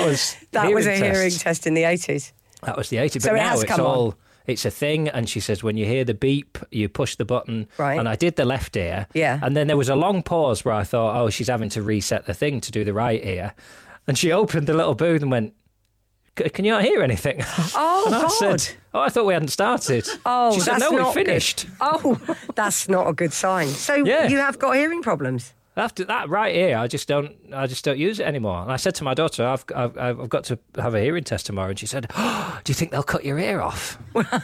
S4: a hearing test in the 80s.
S3: That was the 80s.
S4: So
S3: but
S4: it
S3: now
S4: has
S3: it's
S4: come
S3: all.
S4: on.
S3: It's a thing, and she says when you hear the beep, you push the button.
S4: Right.
S3: And I did the left ear.
S4: Yeah.
S3: And then there was a long pause where I thought, oh, she's having to reset the thing to do the right ear. And she opened the little booth and went, "Can you not hear anything?"
S4: Oh,
S3: and I
S4: God.
S3: said, "Oh, I thought we hadn't started."
S4: Oh,
S3: she said,
S4: that's
S3: "No,
S4: not
S3: we finished."
S4: Good. Oh, that's not a good sign. So you have got hearing problems?
S3: After that right ear, I just don't use it anymore. And I said to my daughter, I've got to have a hearing test tomorrow. And she said, "Oh, do you think they'll cut your ear off?"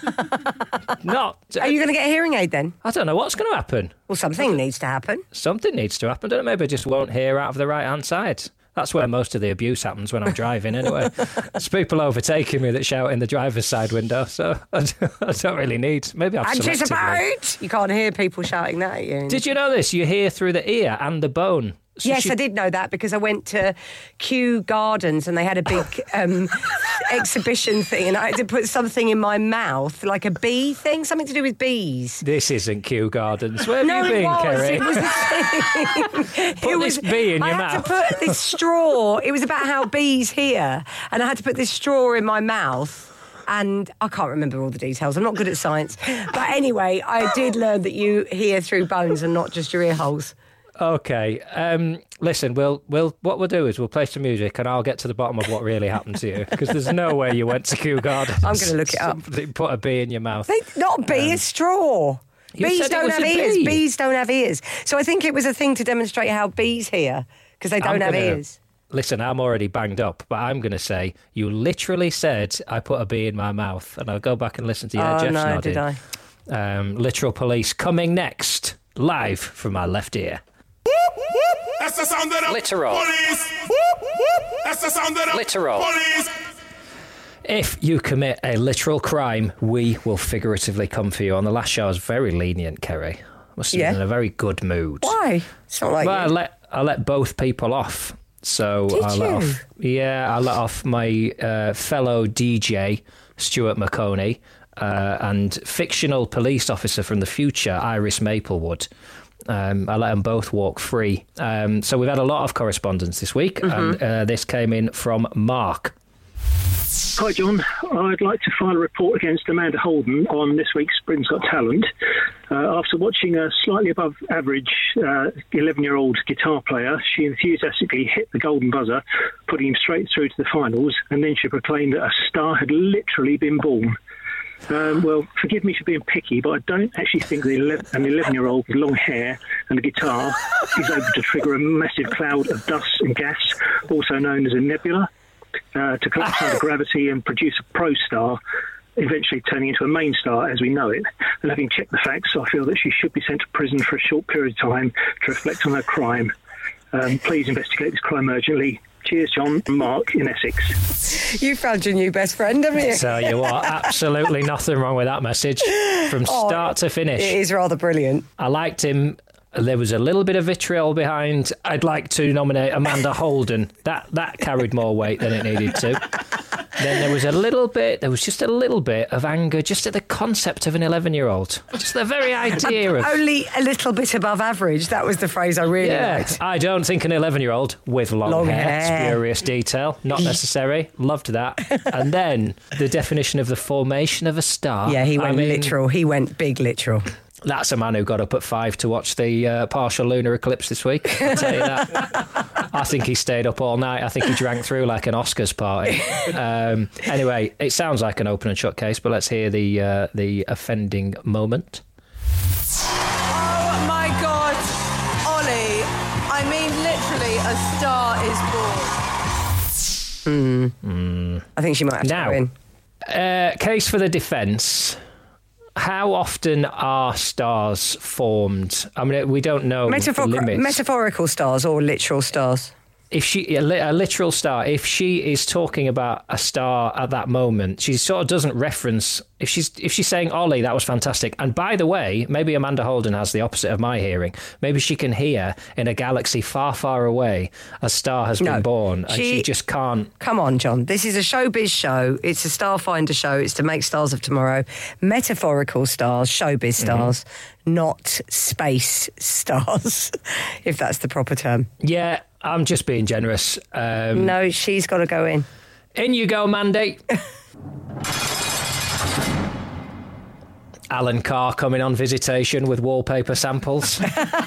S3: Not.
S4: Are you going to get a hearing aid then?
S3: I don't know what's going to happen.
S4: Well, something needs to happen.
S3: Something needs to happen. I don't know, maybe I just won't hear out of the right hand side. That's where most of the abuse happens when I'm driving anyway. It's people overtaking me that shout in the driver's side window, so I don't really need. Maybe I've
S4: Anticipate! You can't hear people shouting that at you.
S3: Did you know this? You hear through the ear and the bone. So
S4: yes, I did know that because I went to Kew Gardens and they had a big exhibition thing and I had to put something in my mouth, like a bee thing, something to do with bees.
S3: This isn't Kew Gardens. Where have you been, Kerry?
S4: It was the thing.
S3: Put this bee in your mouth.
S4: I had to put this straw. It was about how bees hear. And I had to put this straw in my mouth. And I can't remember all the details. I'm not good at science. But anyway, I did learn that you hear through bones and not just your ear holes.
S3: Okay. Listen, what we'll do is we'll play some music and I'll get to the bottom of what really happened to you because there's no way you went to Kew Gardens.
S4: I'm going to look it up.
S3: Put a bee in your mouth.
S4: Not a bee, a straw. Bees don't have ears.
S3: Bee.
S4: Bees don't have ears. So I think it was a thing to demonstrate how bees hear because they don't have ears.
S3: Listen, I'm already banged up, but I'm going to say you literally said I put a bee in my mouth, and I'll go back and listen to Jeff's nodding.
S4: Did I?
S3: Literal Police coming next, live from my left ear.
S9: That's the sound of the
S3: Literal.
S9: police. That's the sound of the
S3: Literal.
S9: police.
S3: If you commit a literal crime, we will figuratively come for you. On the last show, I was very lenient, Kerry. Must have been in a very good mood.
S4: Why? It's not like
S3: I let both people off. So I let off my fellow DJ, Stuart McConey, and fictional police officer from the future, Iris Maplewood. I let them both walk free. So we've had a lot of correspondence this week, and this came in from Mark.
S10: Hi, John. I'd like to file a report against Amanda Holden on this week's Britain's Got Talent. After watching a slightly above average 11-year-old guitar player, she enthusiastically hit the golden buzzer, putting him straight through to the finals, and then she proclaimed that a star had literally been born. Well, forgive me for being picky, but I don't actually think an 11-year-old with long hair and a guitar is able to trigger a massive cloud of dust and gas, also known as a nebula, to collapse under gravity and produce a pro star, eventually turning into a main star as we know it. And having checked the facts, I feel that she should be sent to prison for a short period of time to reflect on her crime. Please investigate this crime urgently. Cheers, John and Mark in Essex.
S4: You found your new best friend, haven't you?
S3: Tell you what, absolutely nothing wrong with that message from start to finish.
S4: It is rather brilliant.
S3: I liked him. There was a little bit of vitriol behind. I'd like to nominate Amanda Holden. That carried more weight than it needed to. Then there was just a little bit of anger just at the concept of an 11-year-old. Just the very idea of...
S4: Only a little bit above average. That was the phrase I really liked.
S3: I don't think an 11-year-old with long hair. Spurious detail. Not necessary. Loved that. And then the definition of the formation of a star.
S4: Yeah, he went literal. He went big literal.
S3: That's a man who got up at 5 to watch the partial lunar eclipse this week. I'll tell you that. I think he stayed up all night. I think he drank through like an Oscars party. Anyway, it sounds like an open and shut case, but let's hear the offending moment.
S11: Oh my God, Ollie! I mean, literally, a star is born.
S4: I think she might have to go in.
S3: Case for the defence. How often are stars formed? I mean, we don't know the limits.
S4: Metaphorical stars or literal stars?
S3: If a literal star, if she is talking about a star at that moment, she sort of doesn't reference. If she's saying, Ollie, that was fantastic. And by the way, maybe Amanda Holden has the opposite of my hearing. Maybe she can hear in a galaxy far, far away a star has been born, and she just can't.
S4: Come on, John. This is a showbiz show. It's a Starfinder show. It's to make stars of tomorrow. Metaphorical stars, showbiz stars, not space stars, if that's the proper term.
S3: Yeah. I'm just being generous.
S4: No, she's got to go in.
S3: In you go, Mandy. Alan Carr coming on visitation with wallpaper samples.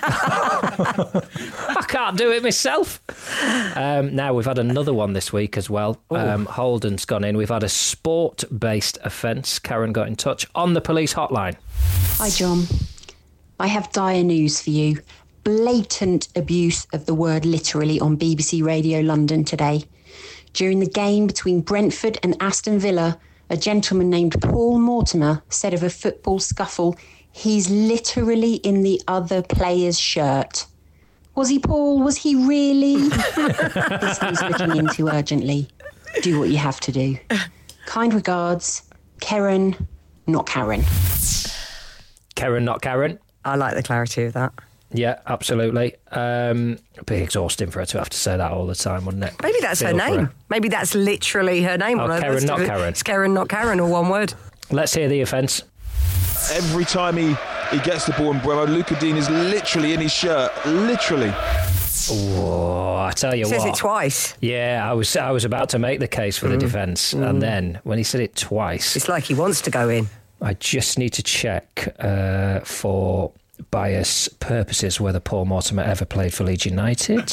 S3: I can't do it myself. Now, we've had another one this week as well. Holden's gone in. We've had a sport-based offence. Karen got in touch on the police hotline.
S12: Hi, John. I have dire news for you. Blatant abuse of the word literally on BBC Radio London today. During the game between Brentford and Aston Villa, a gentleman named Paul Mortimer said of a football scuffle, he's literally in the other player's shirt. Was he, Paul? Was he really? This needs looking into urgently. Do what you have to do. Kind regards, Karen, not Karen.
S3: Karen, not Karen.
S4: I like the clarity of that.
S3: Yeah, absolutely. It'd be exhausting for her to have to say that all the time, wouldn't it?
S4: Maybe that's her name. Maybe that's literally her name.
S3: Karen, not Karen.
S4: It's Karen, not Karen, or one word.
S3: Let's hear the offence.
S13: Every time he gets the ball in Bremo, Luca Dean is literally in his shirt. Literally.
S3: Oh, I tell you what.
S4: He says it twice.
S3: Yeah, I was about to make the case for the defence, and then when he said it twice,
S4: it's like he wants to go in.
S3: I just need to check for bias purposes whether Paul Mortimer ever played for Leeds United.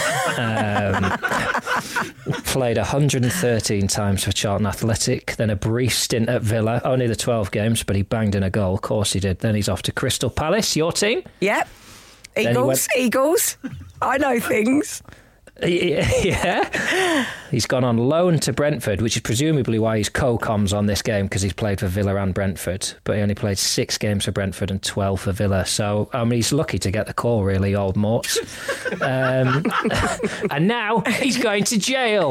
S3: Played 113 times for Charlton Athletic, then a brief stint at Villa, only the 12 games, but he banged in a goal, of course he did. Then he's off to Crystal Palace, your team.
S4: Yep. Eagles. I know things.
S3: Yeah. He's gone on loan to Brentford, which is presumably why he's co-coms on this game, because he's played for Villa and Brentford. But he only played 6 games for Brentford and 12 for Villa. So, I mean, he's lucky to get the call, really, old Morts. And now he's going to jail.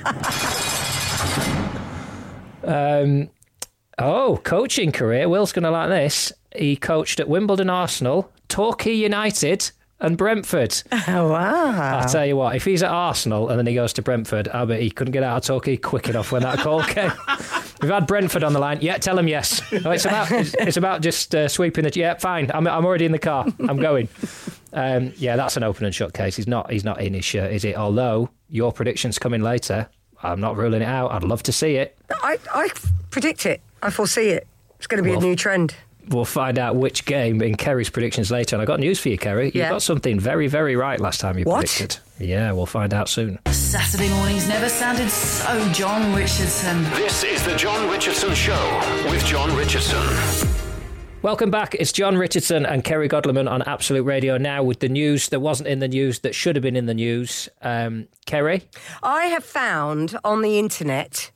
S3: Coaching career. Will's going to like this. He coached at Wimbledon Arsenal, Torquay United and Brentford.
S4: Oh, wow.
S3: I'll tell you what, if he's at Arsenal and then he goes to Brentford, I bet he couldn't get out of Torquay quick enough when that call came. We've had Brentford on the line. Yeah, tell him yes. Oh, it's about just sweeping the... Yeah, fine. I'm already in the car. I'm going. Yeah, that's an open and shut case. He's not in his shirt, is it? Although your prediction's coming later. I'm not ruling it out. I'd love to see it.
S4: I predict it. I foresee it. It's going to be a new trend.
S3: We'll find out which game in Kerry's predictions later. And I got news for you, Kerry. You got something very, very right last time you predicted. Yeah, we'll find out soon.
S1: Saturday mornings never sounded so John Richardson.
S2: This is the John Richardson Show with John Richardson.
S3: Welcome back. It's John Richardson and Kerry Godleman on Absolute Radio now with the news that wasn't in the news that should have been in the news. Kerry?
S4: I have found on the internet,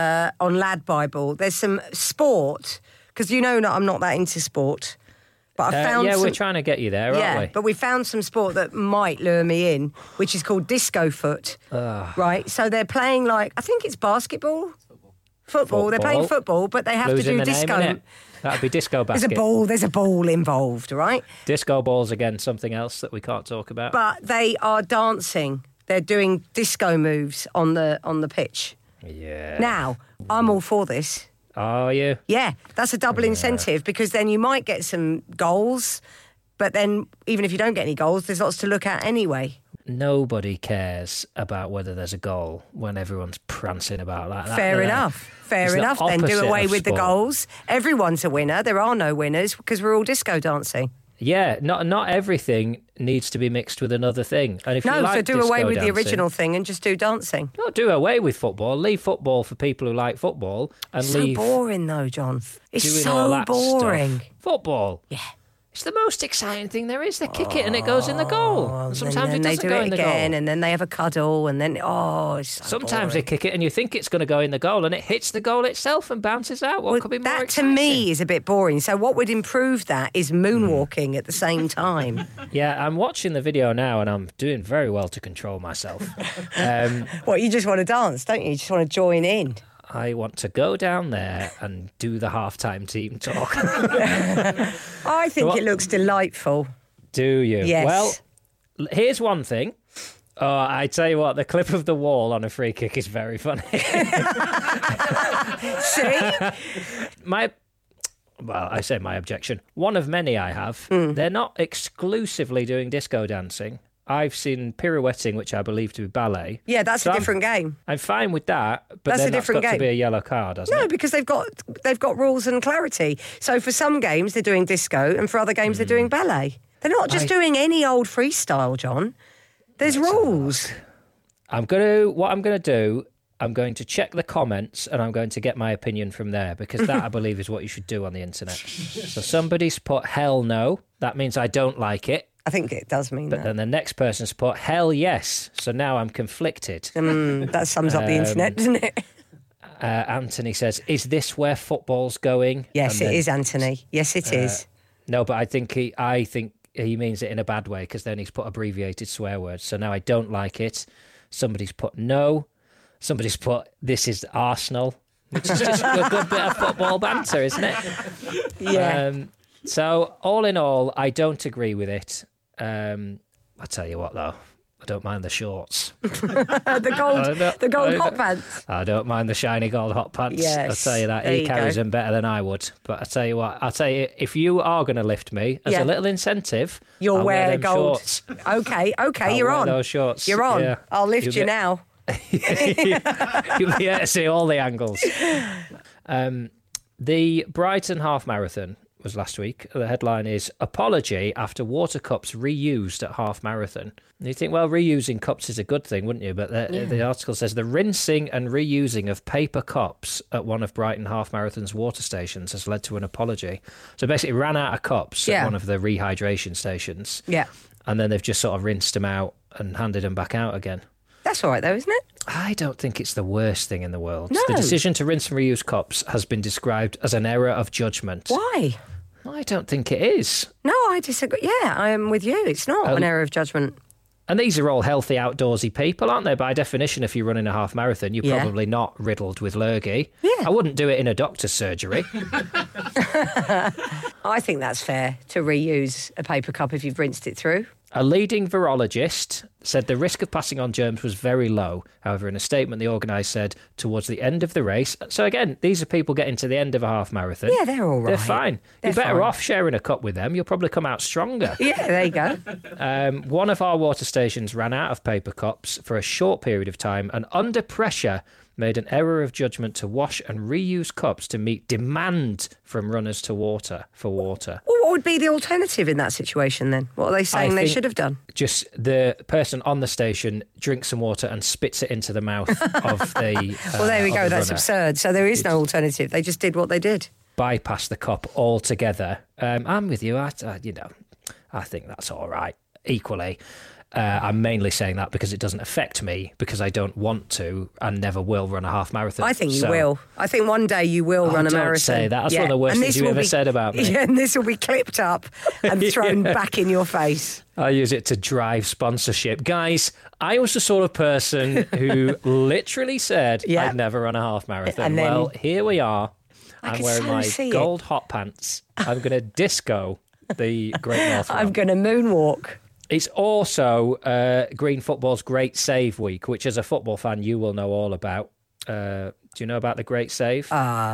S4: on Lad Bible, there's some sport, because you know I'm not that into sport. But I found
S3: we're trying to get you there, aren't we?
S4: But we found some sport that might lure me in, which is called disco foot. Right? So they're playing I think it's basketball? Football. They're playing football, but they have to do disco.
S3: That'd be disco basket.
S4: There's a ball involved, right?
S3: Disco balls, again, something else that we can't talk about.
S4: But they are dancing. They're doing disco moves on the pitch.
S3: Yeah.
S4: Now, I'm all for this.
S3: Are you?
S4: Yeah, that's a double incentive because then you might get some goals, but then even if you don't get any goals, there's lots to look at anyway.
S3: Nobody cares about whether there's a goal when everyone's prancing about like that.
S4: Fair enough. Then do away with the goals. Everyone's a winner. There are no winners because we're all disco dancing.
S3: Yeah, not everything needs to be mixed with another thing. And if you like
S4: so do away with
S3: dancing,
S4: the original thing and just do dancing.
S3: No, do away with football. Leave football for people who like football. And leave
S4: boring though, John. It's
S3: doing
S4: so
S3: all that
S4: boring.
S3: Stuff. Football.
S4: Yeah.
S3: It's the most exciting thing there is. They kick it and it goes in the goal. Sometimes it doesn't go in the goal.
S4: And then they have a cuddle and then, it's so
S3: Sometimes
S4: boring.
S3: they kick it and you think it's going to go in the goal and it hits the goal itself and bounces out. What could be more exciting?
S4: That to me is a bit boring. So what would improve that is moonwalking at the same time.
S3: Yeah, I'm watching the video now and I'm doing very well to control myself.
S4: What, you just want to dance, don't you? You just want to join in.
S3: I want to go down there and do the halftime team talk.
S4: I think it looks delightful.
S3: Do you?
S4: Yes.
S3: Well, here's one thing. Oh, I tell you what, the clip of the wall on a free kick is very funny.
S4: See?
S3: I say my objection. One of many I have. They're not exclusively doing disco dancing. I've seen pirouetting, which I believe to be ballet.
S4: Yeah, that's a different game.
S3: I'm fine with that, but
S4: That's
S3: that's got to be a yellow card, hasn't it?
S4: No, because they've got rules and clarity. So for some games they're doing disco, and for other games they're doing ballet. They're not just doing any old freestyle, John. There's rules.
S3: What I'm going to do, I'm going to check the comments and I'm going to get my opinion from there because that, I believe, is what you should do on the internet. So somebody's put hell no. That means I don't like it.
S4: I think it does mean
S3: but
S4: that.
S3: Then the next person's put hell yes. So now I'm conflicted.
S4: That sums up the internet, doesn't it?
S3: Anthony says, is this where football's going?
S4: Yes, it is, Anthony. Yes, it is.
S3: No, but I think he means it in a bad way because then he's put abbreviated swear words. So now I don't like it. Somebody's put no. Somebody's put this is Arsenal, which is just a good bit of football banter, isn't it?
S4: Yeah.
S3: So all in all, I don't agree with it. I'll tell you what, though. I don't mind the shorts.
S4: the gold hot pants.
S3: I don't mind the shiny gold hot pants.
S4: Yes,
S3: I'll tell you that. He carries them better than I would. But I'll tell you what, if you are going to lift me, as a little incentive,
S4: you'll wear
S3: them
S4: gold.
S3: Shorts.
S4: Okay,
S3: I'll
S4: you're
S3: wear
S4: on.
S3: those shorts.
S4: You're on.
S3: Yeah.
S4: I'll lift you now.
S3: You'll be able to see all the angles. The Brighton half marathon was last week. The headline is apology after water cups reused at half marathon. And you think, well, reusing cups is a good thing, wouldn't you? But the article says the rinsing and reusing of paper cups at one of Brighton half marathon's water stations has led to an apology. So basically ran out of cups at one of the rehydration stations.
S4: Yeah.
S3: And then they've just sort of rinsed them out and handed them back out again.
S4: That's all right, though, isn't it?
S3: I don't think it's the worst thing in the world.
S4: No.
S3: The decision to rinse and reuse cups has been described as an error of judgment.
S4: Why?
S3: I don't think it is.
S4: No, I disagree. Yeah, I am with you. It's not an error of judgment.
S3: And these are all healthy, outdoorsy people, aren't they? By definition, if you're running a half marathon, you're probably not riddled with lurgy.
S4: Yeah.
S3: I wouldn't do it in a doctor's surgery.
S4: I think that's fair to reuse a paper cup if you've rinsed it through.
S3: A leading virologist said the risk of passing on germs was very low. However, in a statement, the organisers said towards the end of the race. So again, these are people getting to the end of a half marathon.
S4: Yeah, they're all right.
S3: They're fine. You're better off sharing a cup with them. You'll probably come out stronger.
S4: Yeah, there you go.
S3: One of our water stations ran out of paper cups for a short period of time and under pressure made an error of judgment to wash and reuse cups to meet demand from runners for water.
S4: Well, what would be the alternative in that situation then? What are they saying they should have done?
S3: Just the person on the station drinks some water and spits it into the mouth of the
S4: well, there we go. That's
S3: runner.
S4: Absurd. So there is no alternative. They just did what they did.
S3: Bypass the cup altogether. I'm with you. I think that's all right. Equally. I'm mainly saying that because it doesn't affect me, because I don't want to and never will run a half marathon.
S4: I think you will. I think one day you will run a marathon.
S3: Don't say that. That's one of the worst things you ever said about me.
S4: Yeah, and this will be clipped up and thrown back in your face.
S3: I use it to drive sponsorship. Guys, I was the sort of person who literally said I'd never run a half marathon.
S4: And then,
S3: well, here we are. I'm wearing my gold hot pants. I'm going to disco the Great North Run.
S4: I'm going to moonwalk.
S3: It's also Green Football's Great Save Week, which as a football fan you will know all about. Do you know about the Great Save?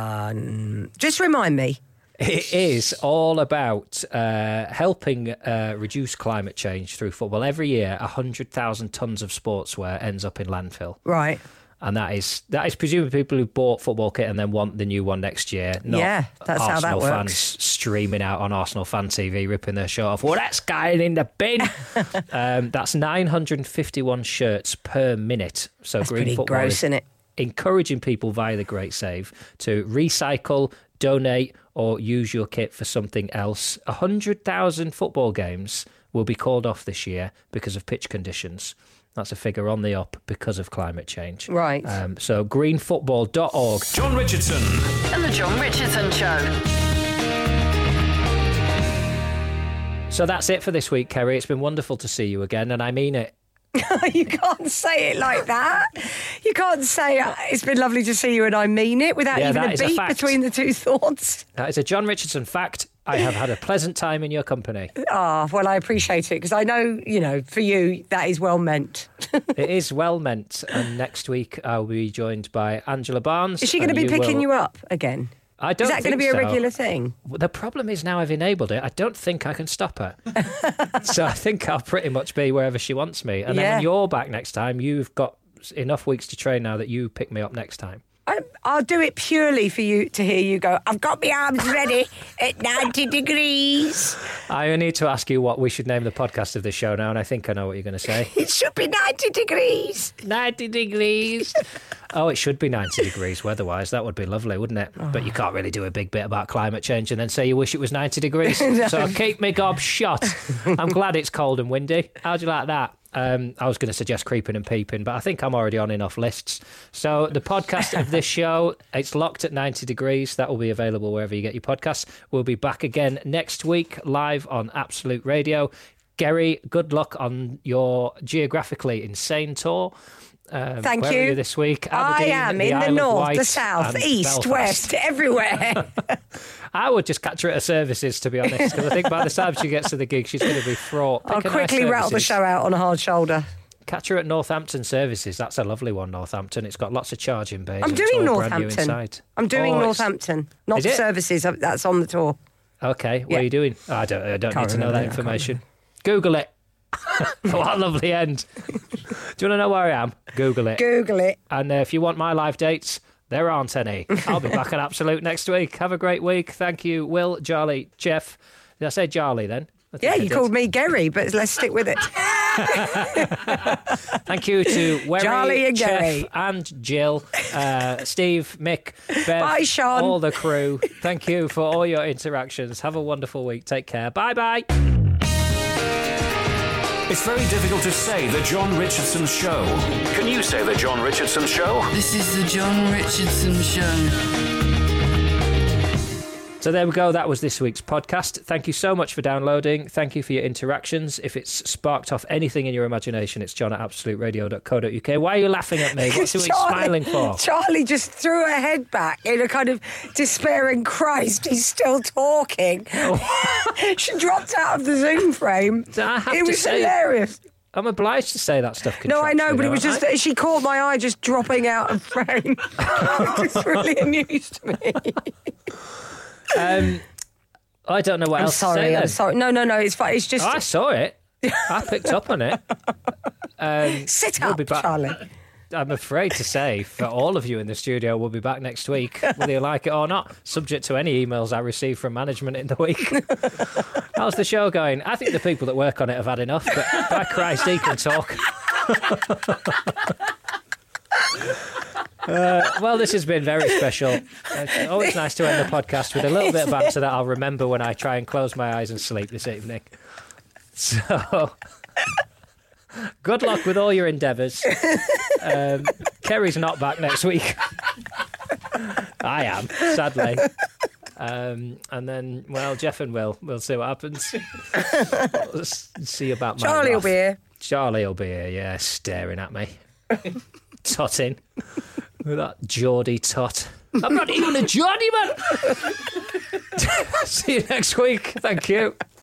S4: Just remind me.
S3: It is all about helping reduce climate change through football. Every year, 100,000 tonnes of sportswear ends up in landfill.
S4: Right.
S3: And that is presumably people who bought football kit and then want the new one next year. Not
S4: that's
S3: Arsenal
S4: how that works.
S3: Fans streaming out on Arsenal fan TV, ripping their shirt off. Well, that's going in the bin. That's 951 shirts per minute. So
S4: that's
S3: Green
S4: pretty
S3: Football
S4: gross, isn't it?
S3: Encouraging people via the Great Save to recycle, donate, or use your kit for something else. 100,000 football games will be called off this year because of pitch conditions. That's a figure on the up because of climate change.
S4: Right.
S3: So greenfootball.org.
S2: John Richardson.
S1: And the John Richardson Show.
S3: So that's it for this week, Kerry. It's been wonderful to see you again, and I mean it.
S4: You can't say it like that. You can't say it's been lovely to see you and I mean it without even a beat between the two thoughts.
S3: That is a John Richardson fact. I have had a pleasant time in your company.
S4: Well, I appreciate it because I know, for you, that is well meant.
S3: It is well meant. And next week I'll be joined by Angela Barnes.
S4: Is she going to be picking you up again?
S3: I don't think
S4: Is that going to be a regular thing?
S3: The problem is now I've enabled it, I don't think I can stop her. So I think I'll pretty much be wherever she wants me. And then when you're back next time, you've got enough weeks to train now that you pick me up next time.
S4: I'll do it purely for you to hear you go, I've got my arms ready at 90 degrees.
S3: I need to ask you what we should name the podcast of this show now, and I think I know what you're going to say.
S4: It should be 90 degrees.
S3: 90 degrees. Oh, it should be 90 degrees weather-wise. That would be lovely, wouldn't it? Oh. But you can't really do a big bit about climate change and then say you wish it was 90 degrees. No. So keep me gob shut. I'm glad it's cold and windy. How'd you like that? I was going to suggest creeping and peeping, but I think I'm already on enough lists. So the podcast of this show, it's locked at 90 degrees. That will be available wherever you get your podcasts. We'll be back again next week, live on Absolute Radio. Gary, good luck on your geographically insane tour.
S4: Thank
S3: where
S4: you.
S3: Are you this week? Aberdeen,
S4: I am in the north, the south, east, west, everywhere.
S3: I would just catch her at her services, to be honest, because I think by the time she gets to the gig, she's going to be fraught.
S4: I'll quickly rattle the show out on a hard shoulder.
S3: Catch her at Northampton Services. That's a lovely one, Northampton. It's got lots of charging bays.
S4: I'm doing Northampton. I'm doing Northampton, not the services. That's on the tour.
S3: Okay, what are you doing? I don't need to know that information. Google it. What a lovely end. Do you want to know where I am? Google it.
S4: Google it.
S3: And if you want my live dates, there aren't any. I'll be back at Absolute next week. Have a great week. Thank you, Will, Charlie, Jeff. Did I say Charlie then?
S4: Yeah, you called me Gary, but let's stick with it.
S3: Thank you to Werry,
S4: Charlie and
S3: Jeff
S4: Gary.
S3: and Jill, Steve, Mick, Bev,
S4: Bye, Sean.
S3: all the crew. Thank you for all your interactions. Have a wonderful week. Take care. Bye-bye.
S2: It's very difficult to say the John Richardson Show. Can you say the John Richardson Show?
S1: This is the John Richardson Show.
S3: So there we go. That was this week's podcast. Thank you so much for downloading. Thank you for your interactions. If it's sparked off anything in your imagination, it's john@absoluteradio.co.uk. Why are you laughing at me? What are you smiling for?
S4: Charlie just threw her head back in a kind of despairing Christ, he's still talking. She dropped out of the Zoom frame. It was hilarious.
S3: I'm obliged to say that stuff.
S4: No, I know, but it was just that she caught my eye just dropping out of frame. It's really amused me.
S3: I don't know what else to say.
S4: I'm sorry. No, it's fine. It's just.
S3: I saw it. I picked up on it.
S4: Sit
S3: we'll
S4: up,
S3: be back.
S4: Charlie.
S3: I'm afraid to say, for all of you in the studio, we'll be back next week, whether you like it or not, subject to any emails I receive from management in the week. How's the show going? I think the people that work on it have had enough, but by Christ, he can talk. Well, this has been very special. It's always nice to end the podcast with a little bit of banter that I'll remember when I try and close my eyes and sleep this evening. So, good luck with all your endeavours. Kerry's not back next week. I am, sadly. And then, well, Jeff and Will. We'll see what happens. We'll see about my
S4: Charlie will be here.
S3: Charlie will be here, yeah, staring at me. Totting. With that Geordie tot. I'm not even a Geordie, man! See you next week. Thank you.